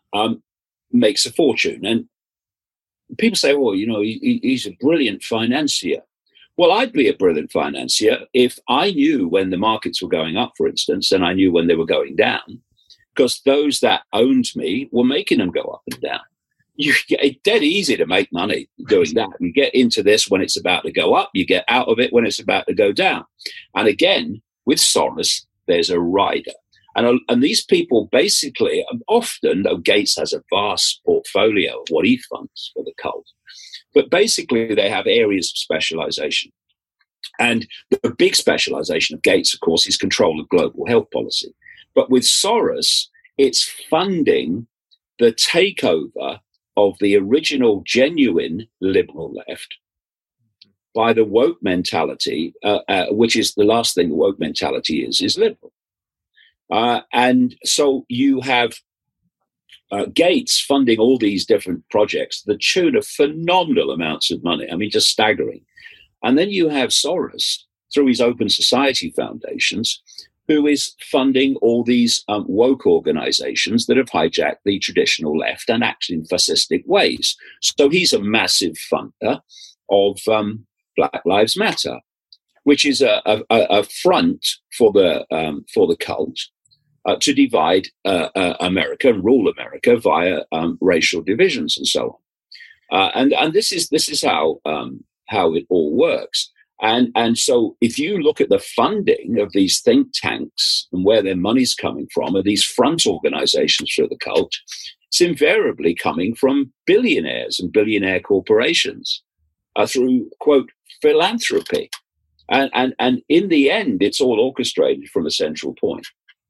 um, makes a fortune. And people say, well, you know, he, he's a brilliant financier. Well, I'd be a brilliant financier if I knew when the markets were going up, for instance, and I knew when they were going down, because those that owned me were making them go up and down. You get, it's dead easy to make money doing that. You get into this when it's about to go up, you get out of it when it's about to go down. And again, with Soros, there's a rider. And, and these people basically, often, though Gates has a vast portfolio of what he funds for the cult, but basically they have areas of specialization. And the big specialization of Gates, of course, is control of global health policy. But with Soros, it's funding the takeover of the original genuine liberal left by the woke mentality, uh, uh, which is the last thing the woke mentality is, is liberal. Uh, and so you have uh, Gates funding all these different projects, the tune of phenomenal amounts of money. I mean, just staggering. And then you have Soros through his Open Society Foundations, who is funding all these um, woke organizations that have hijacked the traditional left and act in fascistic ways. So he's a massive funder of um, Black Lives Matter, which is a, a, a front for the um, for the cult uh, to divide uh, uh, America and rule America via um, racial divisions and so on. Uh, and and this is this is how um, how it all works. And and so if you look at the funding of these think tanks and where their money's coming from, or these front organizations for the cult, it's invariably coming from billionaires and billionaire corporations uh, through, quote, philanthropy. And, and, and in the end, it's all orchestrated from a central point.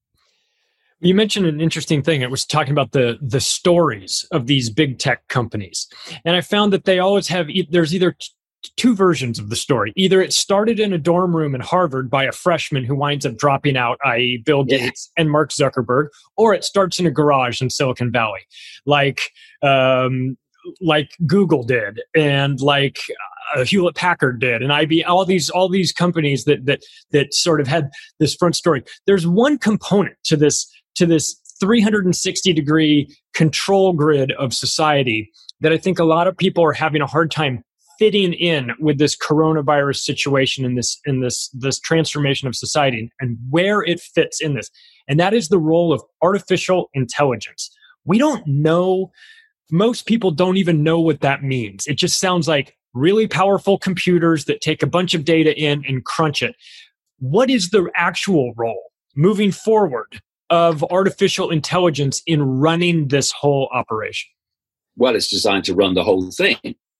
You mentioned an interesting thing. It was talking about the the stories of these big tech companies. And I found that they always have, there's either t- two versions of the story. Either it started in a dorm room in Harvard by a freshman who winds up dropping out, that is. Bill Gates yeah. and Mark Zuckerberg, or it starts in a garage in Silicon Valley, like um, like Google did, and like uh, Hewlett Packard did, and I B M, all these all these companies that that that sort of had this front story. There's one component to this to this three hundred sixty degree control grid of society that I think a lot of people are having a hard time fitting in with this coronavirus situation and this in this this transformation of society and where it fits in this. And that is the role of artificial intelligence. We don't know, most people don't even know what that means. It just sounds like really powerful computers that take a bunch of data in and crunch it. What is the actual role moving forward of artificial intelligence in running this whole operation? Well, it's designed to run the whole thing.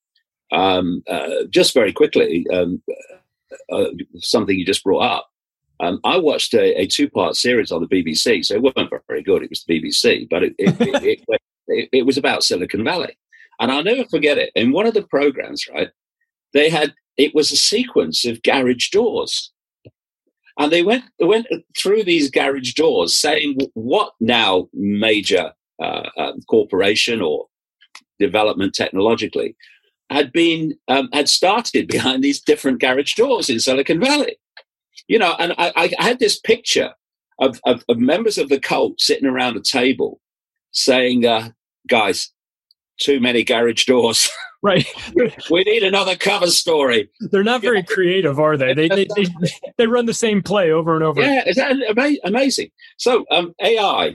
Um, uh, just very quickly, um, uh, something you just brought up. Um, I watched a, a two-part series on the B B C, so it wasn't very good. It was the B B C, but it it, it, it, it, it was about Silicon Valley. And I'll never forget it. In one of the programs, right, they had, it was a sequence of garage doors. And they went, they went through these garage doors saying what now major uh, uh, corporation or development technologically had been um, had started behind these different garage doors in Silicon Valley, you know. And I, I had this picture of, of, of members of the cult sitting around a table, saying, uh, "Guys, too many garage doors. Right? We need another cover story." They're not very creative, are they? They they, they they run the same play over and over. Yeah, it's amazing. So um, A I.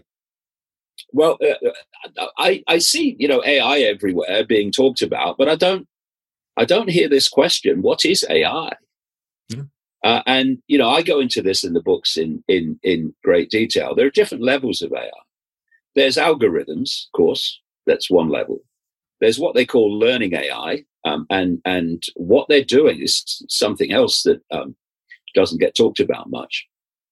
Well, uh, I, I see, you know, A I everywhere being talked about, but I don't, I don't hear this question: what is A I? Yeah. Uh, and you know, I go into this in the books in in in great detail. There are different levels of A I. There's algorithms, of course. That's one level. There's what they call learning A I, um, and and what they're doing is something else that um, doesn't get talked about much.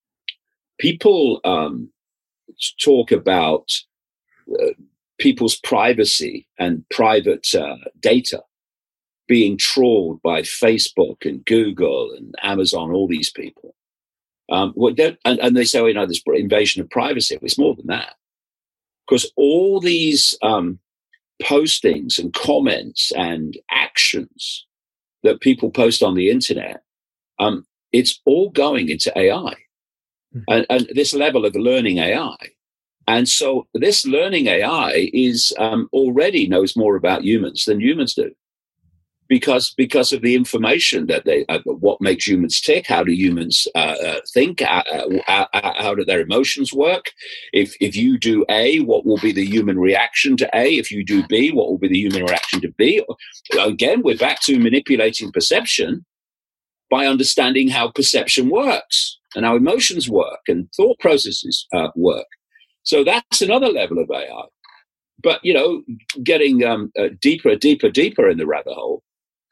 People um, talk about uh, people's privacy and private uh, data being trawled by Facebook and Google and Amazon, all these people. Um, and, and they say, oh, you know, this invasion of privacy. It's more than that. Because all these um, postings and comments and actions that people post on the internet, um, it's all going into A I. Mm-hmm. And, and this level of learning A I And so this learning A I is um, already knows more about humans than humans do. Because because of the information that they, uh, what makes humans tick, how do humans uh, uh, think, uh, uh, uh, how do their emotions work? If if you do A, what will be the human reaction to A? If you do B, what will be the human reaction to B? Again, we're back to manipulating perception by understanding how perception works and how emotions work and thought processes uh, work. So that's another level of A I. But, you know, getting um, uh, deeper, deeper, deeper in the rabbit hole,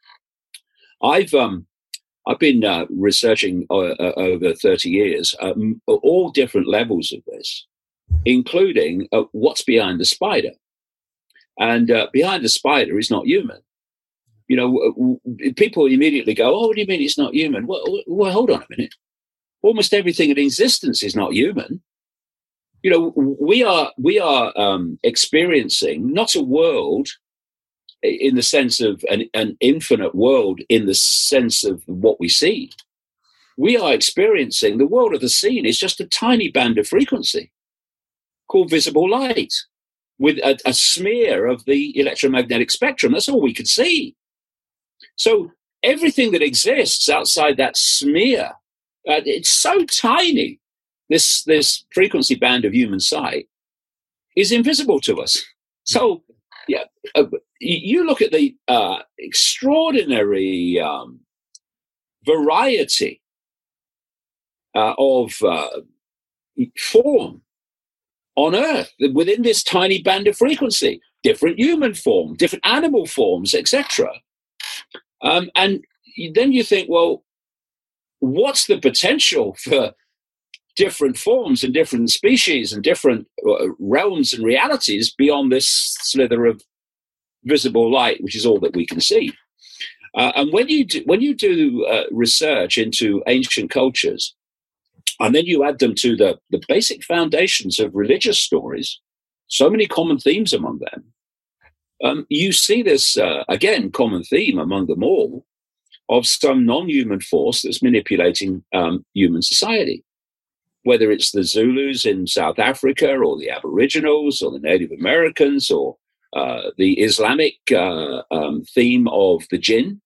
I've um, I've been uh, researching uh, uh, over thirty years, um, all different levels of this, including uh, what's behind the spider. And uh, behind the spider is not human. You know, people immediately go, "Oh, what do you mean it's not human?" Well, well, hold on a minute. Almost everything in existence is not human. You know, we are we are um, experiencing not a world in the sense of an, an infinite world, in the sense of what we see. We are experiencing the world of the seen is just a tiny band of frequency called visible light with a, a smear of the electromagnetic spectrum. That's all we could see. So everything that exists outside that smear, uh, it's so tiny, this, this frequency band of human sight is invisible to us. So, yeah, uh, you look at the uh, extraordinary um, variety uh, of uh, form on Earth within this tiny band of frequency, different human form, different animal forms, et cetera. Um, and then you think, well, what's the potential for different forms and different species and different uh, realms and realities beyond this slither of visible light, which is all that we can see? Uh, and when you do, when you do uh, research into ancient cultures, and then you add them to the, the basic foundations of religious stories, so many common themes among them, um, you see this, uh, again, common theme among them all of some non-human force that's manipulating um, human society. Whether it's the Zulus in South Africa or the Aboriginals or the Native Americans or uh, the Islamic uh, um, theme of the jinn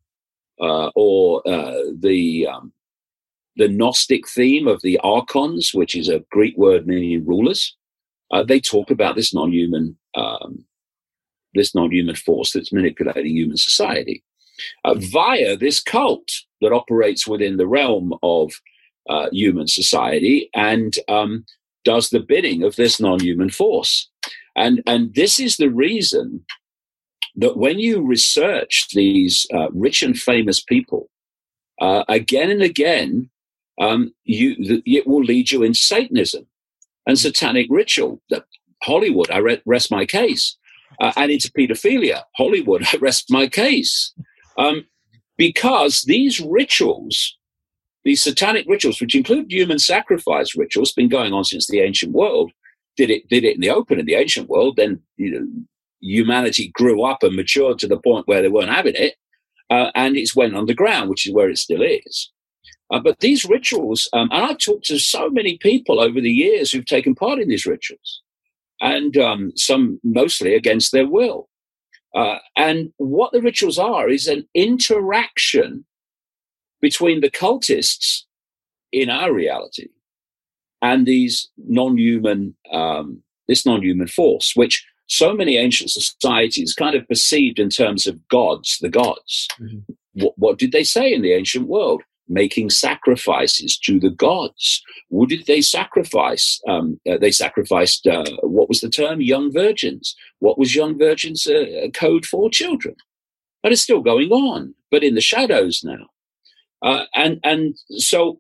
uh, or uh, the um, the Gnostic theme of the archons, which is a Greek word meaning rulers, uh, they talk about this non-human um, this non-human force that's manipulating human society uh, via this cult that operates within the realm of Uh, human society and um, does the bidding of this non-human force. And, and this is the reason that when you research these uh, rich and famous people, uh, again and again, um, you, th- it will lead you into Satanism and satanic ritual. Hollywood, I re- rest my case. Uh, and into pedophilia. Hollywood, I rest my case. Um, because these rituals, these satanic rituals, which include human sacrifice rituals, been going on since the ancient world. Did it did it in the open in the ancient world? Then you know, humanity grew up and matured to the point where they weren't having it, uh, and it's went underground, which is where it still is. Uh, but these rituals, um, and I've talked to so many people over the years who've taken part in these rituals, and um, some mostly against their will. Uh, and what the rituals are is an interaction between the cultists in our reality and these non-human, um, this non-human force, which so many ancient societies kind of perceived in terms of gods, the gods. Mm-hmm. What, what did they say in the ancient world? Making sacrifices to the gods. What did they sacrifice? Um, uh, they sacrificed, uh, what was the term? Young virgins. What was young virgins' uh, code for? Children. That is still going on, but in the shadows now. Uh, and and so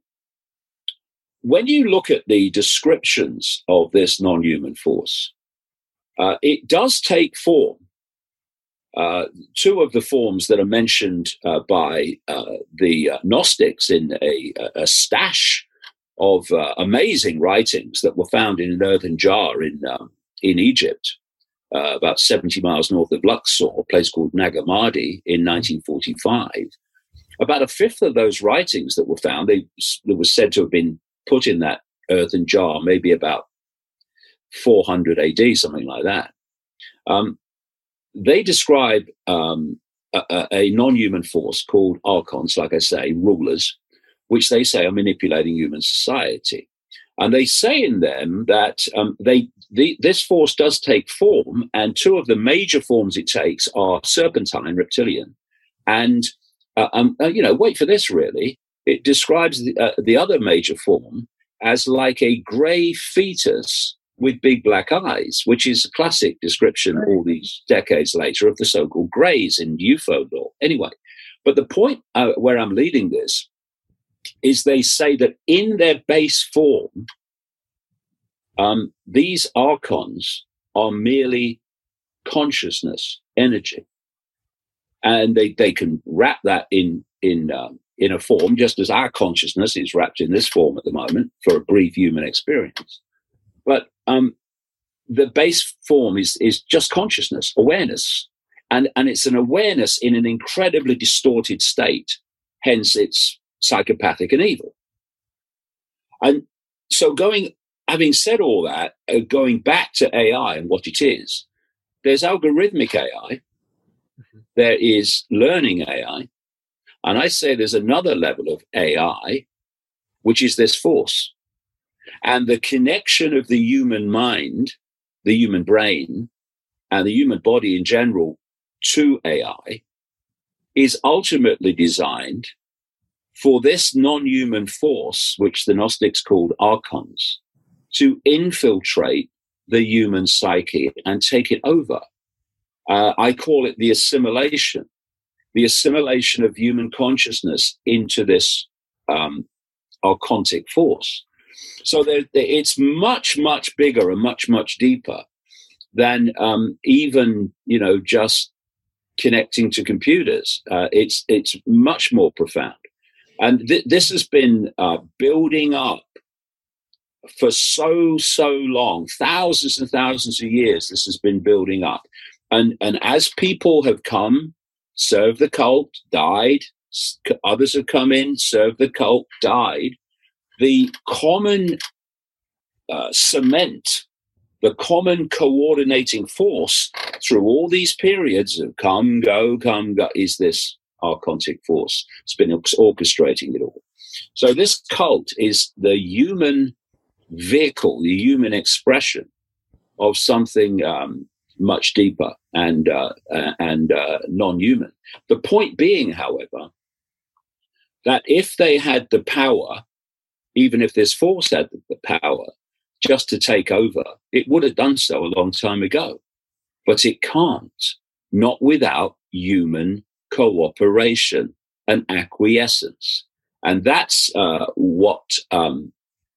when you look at the descriptions of this non-human force, uh, it does take form. Uh, two of the forms that are mentioned uh, by uh, the uh, Gnostics in a, a stash of uh, amazing writings that were found in an earthen jar in um, in Egypt, uh, about seventy miles north of Luxor, a place called Nag Hammadi in nineteen forty-five. About a fifth of those writings that were found, they, that was said to have been put in that earthen jar, maybe about four hundred A D, something like that. Um, they describe um, a, a non-human force called archons, like I say, rulers, which they say are manipulating human society. And they say in them that um, they the, this force does take form, and two of the major forms it takes are serpentine, reptilian, and, uh, um, uh, you know, wait for this, really. It describes the, uh, the other major form as like a grey fetus with big black eyes, which is a classic description all these decades later of the so-called greys in U F O lore. Anyway, but the point uh, where I'm leading this is they say that in their base form, um, these archons are merely consciousness, energy. And they, they can wrap that in, in, um, in a form, just as our consciousness is wrapped in this form at the moment for a brief human experience. But um, the base form is is just consciousness, awareness. And, and it's an awareness in an incredibly distorted state. Hence, it's psychopathic and evil. And so going, having said all that, uh, going back to A I and what it is, there's algorithmic A I. Mm-hmm. There is learning A I. And I say there's another level of A I, which is this force. And the connection of the human mind, the human brain, and the human body in general to A I is ultimately designed for this non-human force, which the Gnostics called archons, to infiltrate the human psyche and take it over. Uh, I call it the assimilation, the assimilation of human consciousness into this um, archontic force. So there, it's much, much bigger and much, much deeper than um, even, you know, just connecting to computers. Uh, it's it's much more profound. And th- this has been uh, building up for so, so long, thousands and thousands of years. This has been building up. And, and as people have come, served the cult, died, others have come in, served the cult, died, the common uh, cement, the common coordinating force through all these periods of come, go, come, go, is this archontic force. It's been orchestrating it all. So this cult is the human vehicle, the human expression of something um, much deeper and uh, uh, and uh, non-human. The point being, however, that if they had the power, even if this force had the power just to take over, it would have done so a long time ago. But it can't, not without human cooperation and acquiescence. And that's uh, what um,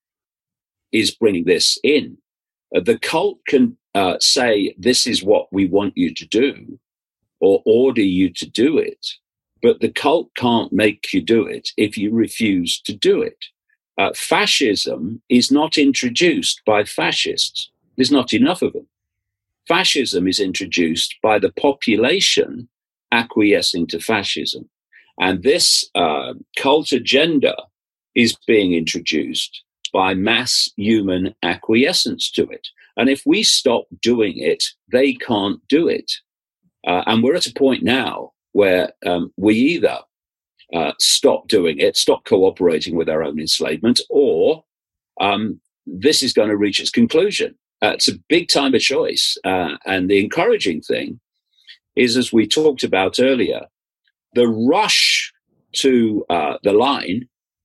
is bringing this in. Uh, the cult can uh, say, this is what we want you to do, or order you to do it. But the cult can't make you do it if you refuse to do it. Uh, fascism is not introduced by fascists. There's not enough of them. Fascism is introduced by the population acquiescing to fascism. And this uh, cult agenda is being introduced by mass human acquiescence to it. And if we stop doing it, they can't do it. Uh, and we're at a point now where um, we either uh, stop doing it, stop cooperating with our own enslavement, or um, this is going to reach its conclusion. Uh, it's a big time of choice. Uh, and the encouraging thing is, as we talked about earlier, the rush to uh, the line,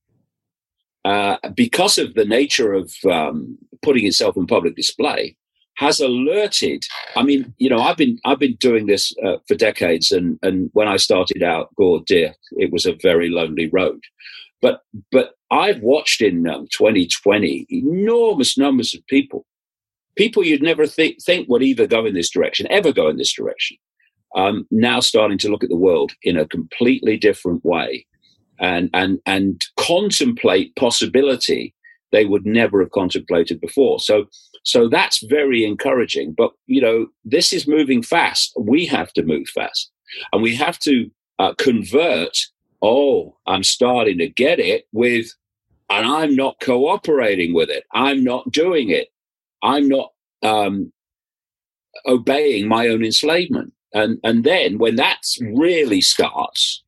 uh, because of the nature of um, putting itself on public display, has alerted. I mean, you know, I've been I've been doing this uh, for decades, and and when I started out, God dear, it was a very lonely road. But but I've watched in um, twenty twenty enormous numbers of people, people you'd never th- think would either go in this direction, ever go in this direction. Um, now starting to look at the world in a completely different way, and and and contemplate possibility they would never have contemplated before. So so that's very encouraging. But you know, this is moving fast. We have to move fast, and we have to uh, convert. Oh, I'm starting to get it with, and I'm not cooperating with it. I'm not doing it. I'm not um, obeying my own enslavement. And and then when that really starts,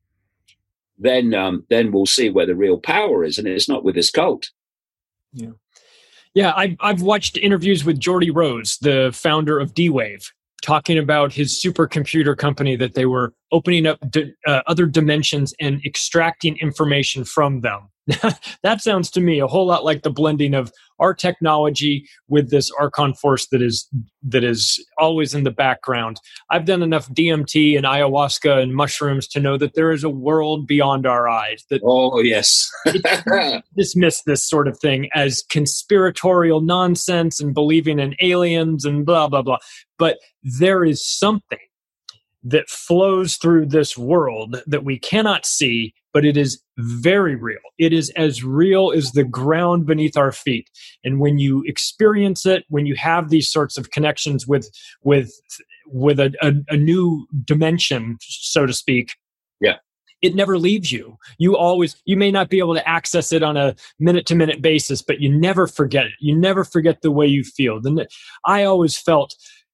then um, then we'll see where the real power is, and it's not with this cult. Yeah, yeah. I've I've watched interviews with Geordie Rose, the founder of D-Wave, talking about his supercomputer company that they were opening up di- uh, other dimensions and extracting information from them. That sounds to me a whole lot like the blending of our technology with this Archon force that is that is always in the background. I've done enough D M T and ayahuasca and mushrooms to know that there is a world beyond our eyes. That oh yes, dismiss this sort of thing as conspiratorial nonsense and believing in aliens and blah blah blah. But there is something that flows through this world that we cannot see, but it is very real. It is as real as the ground beneath our feet. And when you experience it, when you have these sorts of connections with with with a, a, a new dimension, so to speak, yeah, it never leaves you. You always, you may not be able to access it on a minute to minute basis, but you never forget it. You never forget the way you feel. Then I always felt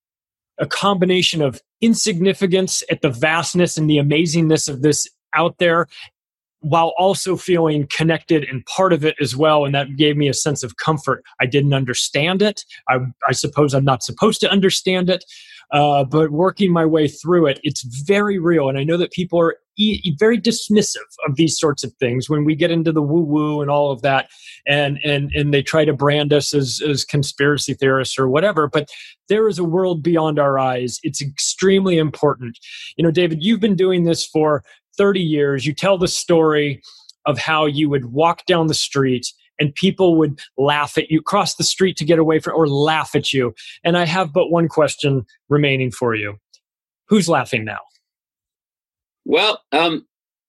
a combination of insignificance at the vastness and the amazingness of this out there, while also feeling connected and part of it as well. And that gave me a sense of comfort. I didn't understand it. I, I suppose I'm not supposed to understand it, uh, but working my way through it, it's very real. And I know that people are e- very dismissive of these sorts of things when we get into the woo-woo and all of that, and and and they try to brand us as, as conspiracy theorists or whatever. But there is a world beyond our eyes. It's extremely important. You know, David, you've been doing this for thirty years. You tell the story of how you would walk down the street and people would laugh at you, cross the street to get away from, or laugh at you. And I have but one question remaining for you. Who's laughing now? Well, um,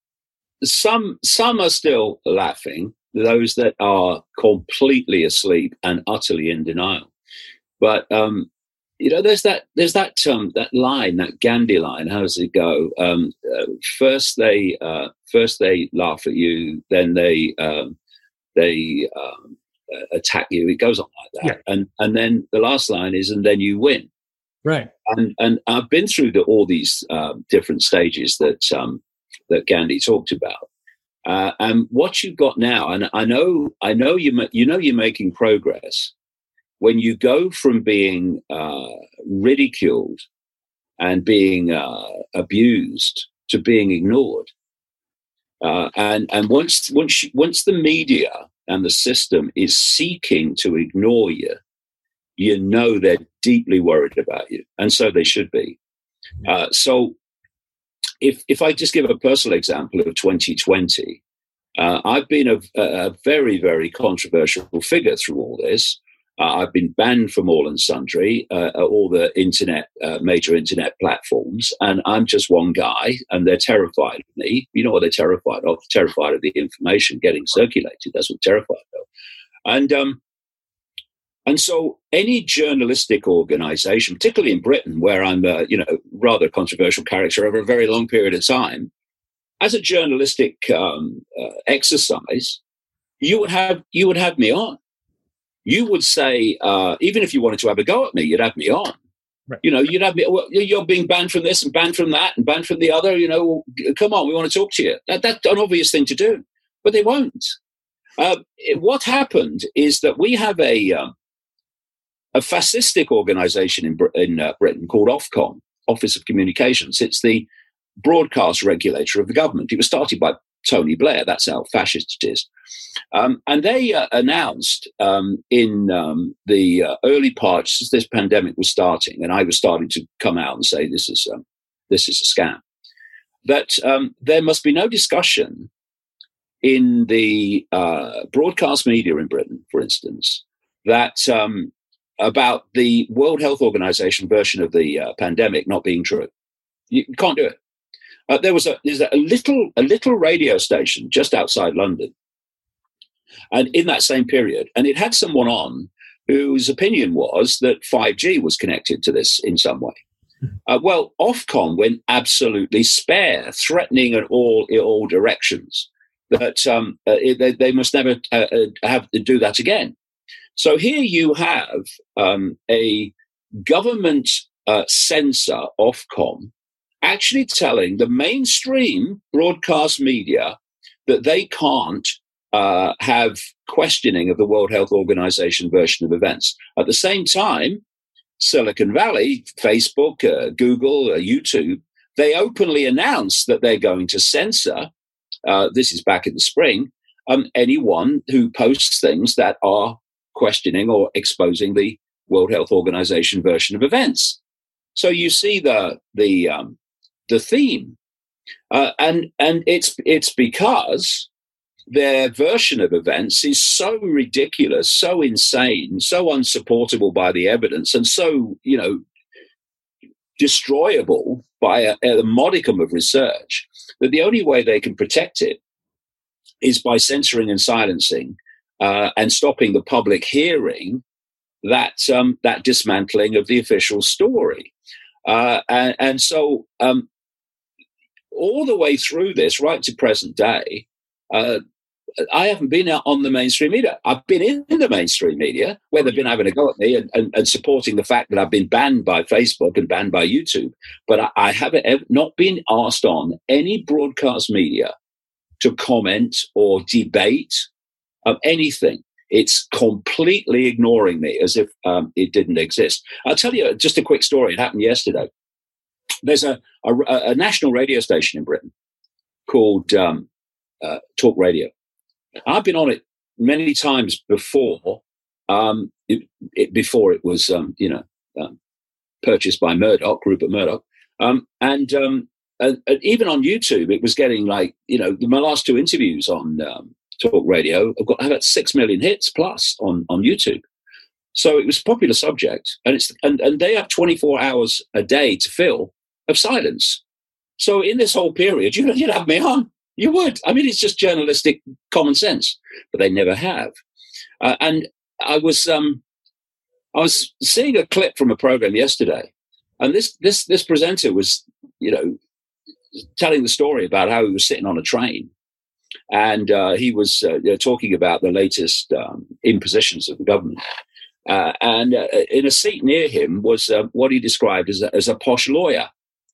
some some are still laughing, those that are completely asleep and utterly in denial. But um, you know, there's that there's that um, that line, that Gandhi line. How does it go? Um, uh, first they uh, first they laugh at you, then they um, they um, uh, attack you. It goes on like that, yeah. and and then the last line is, and then you win. Right. And and I've been through the, all these uh, different stages that um, that Gandhi talked about. Uh, and what you've got now, and I know I know you you know you're making progress. When you go from being uh, ridiculed and being uh, abused to being ignored, uh, and and once once once the media and the system is seeking to ignore you, you know they're deeply worried about you, and so they should be. Uh, so, if if I just give a personal example of twenty twenty, uh, I've been a, a very very controversial figure through all this. Uh, I've been banned from all and sundry, uh, all the internet, uh, major internet platforms, and I'm just one guy, and they're terrified of me. You know what they're terrified of? They're terrified of the information getting circulated. That's what they're terrified of. And um, and so any journalistic organization, particularly in Britain, where I'm a you know rather controversial character over a very long period of time, as a journalistic um, uh, exercise, you would have you would have me on. You would say, uh, even if you wanted to have a go at me, you'd have me on. Right. You know, you'd have me, well, you're being banned from this and banned from that and banned from the other. You know, come on, we want to talk to you. That, that's an obvious thing to do, but they won't. Uh, it, what happened is that we have a um, a fascistic organization in, in uh, Britain called Ofcom, Office of Communications. It's the broadcast regulator of the government. It was started by Tony Blair. That's how fascist it is. Um, and they uh, announced um, in um, the uh, early parts as this pandemic was starting, and I was starting to come out and say this is um, this is a scam, that um, there must be no discussion in the uh, broadcast media in Britain, for instance, that um, about the World Health Organization version of the uh, pandemic not being true. You can't do it. Uh, there was a there's a little a little radio station just outside London. And in that same period, and it had someone on whose opinion was that five G was connected to this in some way. Uh, well, Ofcom went absolutely spare, threatening in all in all directions that um, uh, they, they must never uh, have to do that again. So here you have um, a government uh, censor, Ofcom, actually telling the mainstream broadcast media that they can't uh, have questioning of the World Health Organization version of events. At the same time, Silicon Valley, Facebook, uh, Google, uh, YouTube, they openly announced that they're going to censor, uh, this is back in the spring, um, anyone who posts things that are questioning or exposing the World Health Organization version of events. So you see the the um, the theme, uh, and and it's it's because their version of events is so ridiculous, so insane, so unsupportable by the evidence, and so, you know, destroyable by a, a modicum of research, that the only way they can protect it is by censoring and silencing uh, and stopping the public hearing that um, that dismantling of the official story. Uh, and, and so um, all the way through this, right to present day, uh, I haven't been out on the mainstream media. I've been in the mainstream media where they've been having a go at me and, and, and supporting the fact that I've been banned by Facebook and banned by YouTube. But I, I haven't ever, not been asked on any broadcast media to comment or debate of anything. It's completely ignoring me as if um, it didn't exist. I'll tell you just a quick story. It happened yesterday. There's a, a, a national radio station in Britain called um, uh, Talk Radio. I've been on it many times before, um, it, it, before it was, um, you know, um, purchased by Murdoch, Rupert Murdoch. Um, and, um, and, and even on YouTube, it was getting like, you know, my last two interviews on um, Talk Radio, I've got I've had six million hits plus on, on YouTube. So it was a popular subject. And, it's, and, and they have twenty-four hours a day to fill of silence. So in this whole period, you, you'd have me on. You would. I mean, it's just journalistic common sense, but they never have. Uh, and I was, um, I was seeing a clip from a program yesterday, and this this this presenter was, you know, telling the story about how he was sitting on a train, and uh, he was uh, you know, talking about the latest um, impositions of the government. Uh, and uh, in a seat near him was uh, what he described as a, as a posh lawyer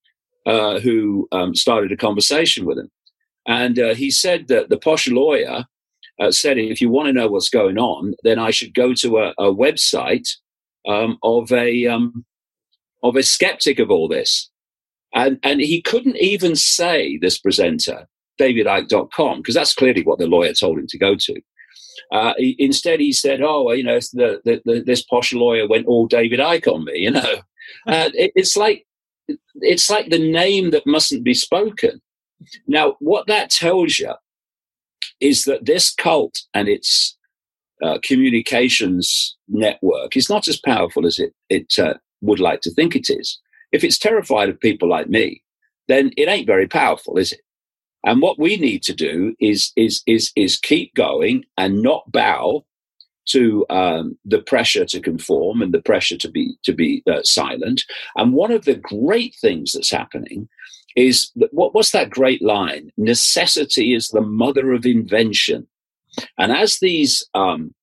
uh, who um, started a conversation with him. And uh, he said that the posh lawyer uh, said, if you want to know what's going on, then I should go to a, a website um, of a um, of a skeptic of all this. And and he couldn't even say, this presenter, david icke dot com, because that's clearly what the lawyer told him to go to. Uh, he, instead, he said, oh, you know, the, the, the, this posh lawyer went all David Icke on me, you know. Uh, it, it's like it's like the name that mustn't be spoken. Now, what that tells you is that this cult and its uh, communications network is not as powerful as it, it uh, would like to think it is. If it's terrified of people like me, then it ain't very powerful, is it? And what we need to do is is is is keep going and not bow to um, the pressure to conform and the pressure to be to be uh, silent. And one of the great things that's happening is that, what, what's that great line? Necessity is the mother of invention. And as these um,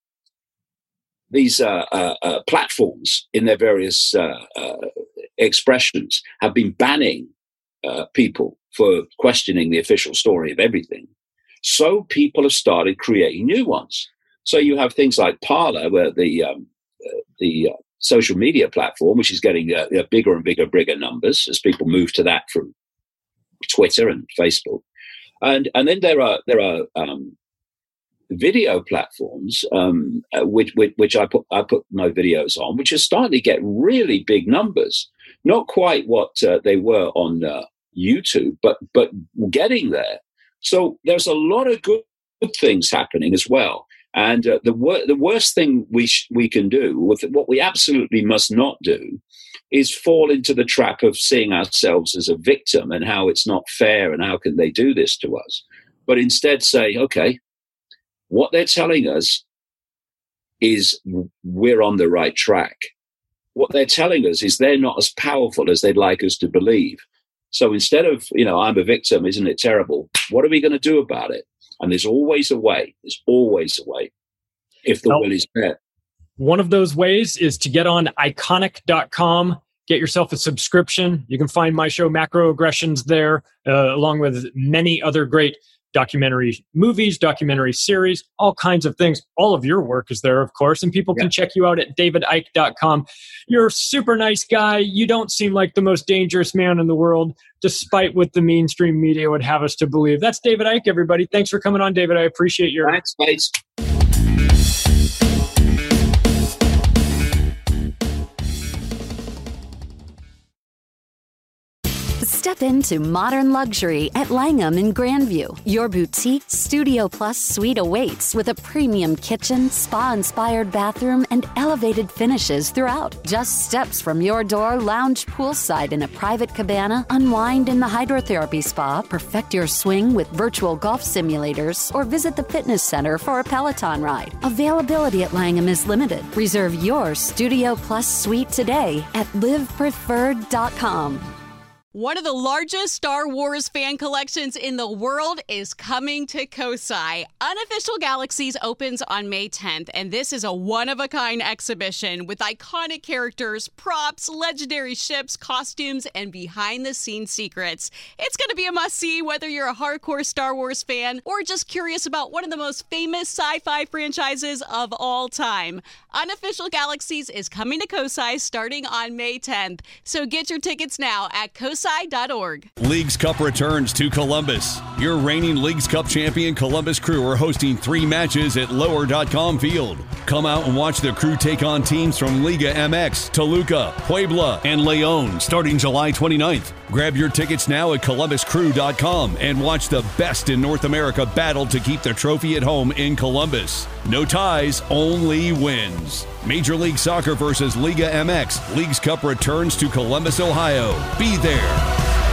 these uh, uh, uh, platforms in their various uh, uh, expressions have been banning uh, people for questioning the official story of everything, so people have started creating new ones. So you have things like Parler, where the um, uh, the uh, social media platform, which is getting uh, uh, bigger and bigger, bigger numbers as people move to that from Twitter and Facebook, and and then there are there are um, video platforms um, uh, which, which which I put I put my videos on, which are starting to get really big numbers. Not quite what uh, they were on uh, YouTube, but but getting there. So there's a lot of good, good things happening as well. And uh, the wor- the worst thing we sh- we can do, with what we absolutely must not do, is fall into the trap of seeing ourselves as a victim and how it's not fair and how can they do this to us. But instead say, okay, what they're telling us is we're on the right track. What they're telling us is they're not as powerful as they'd like us to believe. So instead of, you know, I'm a victim, isn't it terrible? What are we going to do about it? And there's always a way. There's always a way if the well, will is there. One of those ways is to get on iconic dot com, get yourself a subscription. You can find my show, Macroaggressions, there, uh, along with many other great documentary movies, documentary series, all kinds of things. All of your work is there, of course, and people yeah. can check you out at david icke dot com. You're a super nice guy. You don't seem like the most dangerous man in the world, despite what the mainstream media would have us to believe. That's David Icke, everybody. Thanks for coming on, David. I appreciate your... Thanks, mate. Step into modern luxury at Langham in Grandview. Your boutique Studio Plus suite awaits with a premium kitchen, spa-inspired bathroom, and elevated finishes throughout. Just steps from your door, lounge poolside in a private cabana, unwind in the hydrotherapy spa, perfect your swing with virtual golf simulators, or visit the fitness center for a Peloton ride. Availability at Langham is limited. Reserve your Studio Plus suite today at live preferred dot com. One of the largest Star Wars fan collections in the world is coming to Kosai. Unofficial Galaxies opens on May tenth, and this is a one-of-a-kind exhibition with iconic characters, props, legendary ships, costumes, and behind-the-scenes secrets. It's going to be a must-see whether you're a hardcore Star Wars fan or just curious about one of the most famous sci-fi franchises of all time. Unofficial Galaxies is coming to Kosai starting on May tenth, so get your tickets now at kosai dot org. Leagues Cup returns to Columbus. Your reigning Leagues Cup champion Columbus Crew are hosting three matches at lower dot com field. Come out and watch the Crew take on teams from Liga M X, Toluca, Puebla, and León starting July twenty-ninth. Grab your tickets now at columbus crew dot com and watch the best in North America battle to keep the trophy at home in Columbus. No ties, only wins. Major League Soccer versus Liga M X. Leagues Cup returns to Columbus, Ohio. Be there.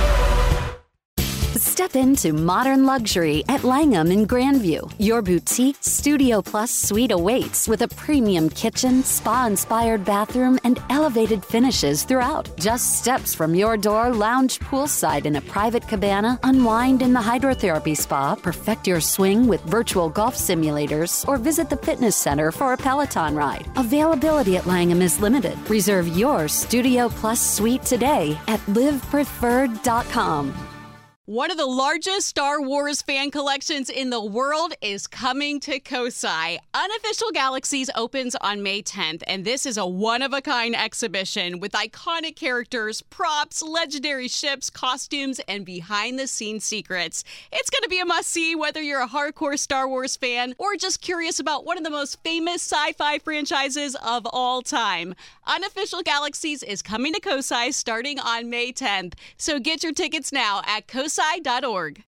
Step into modern luxury at Langham in Grandview. Your boutique Studio Plus suite awaits with a premium kitchen, spa-inspired bathroom, and elevated finishes throughout. Just steps from your door, lounge poolside in a private cabana, unwind in the hydrotherapy spa, perfect your swing with virtual golf simulators, or visit the fitness center for a Peloton ride. Availability at Langham is limited. Reserve your Studio Plus suite today at live preferred dot com. One of the largest Star Wars fan collections in the world is coming to Kosai. Unofficial Galaxies opens on May tenth, and this is a one-of-a-kind exhibition with iconic characters, props, legendary ships, costumes, and behind-the-scenes secrets. It's going to be a must-see whether you're a hardcore Star Wars fan or just curious about one of the most famous sci-fi franchises of all time. Unofficial Galaxies is coming to Kosai starting on May tenth, so get your tickets now at kosai dot org.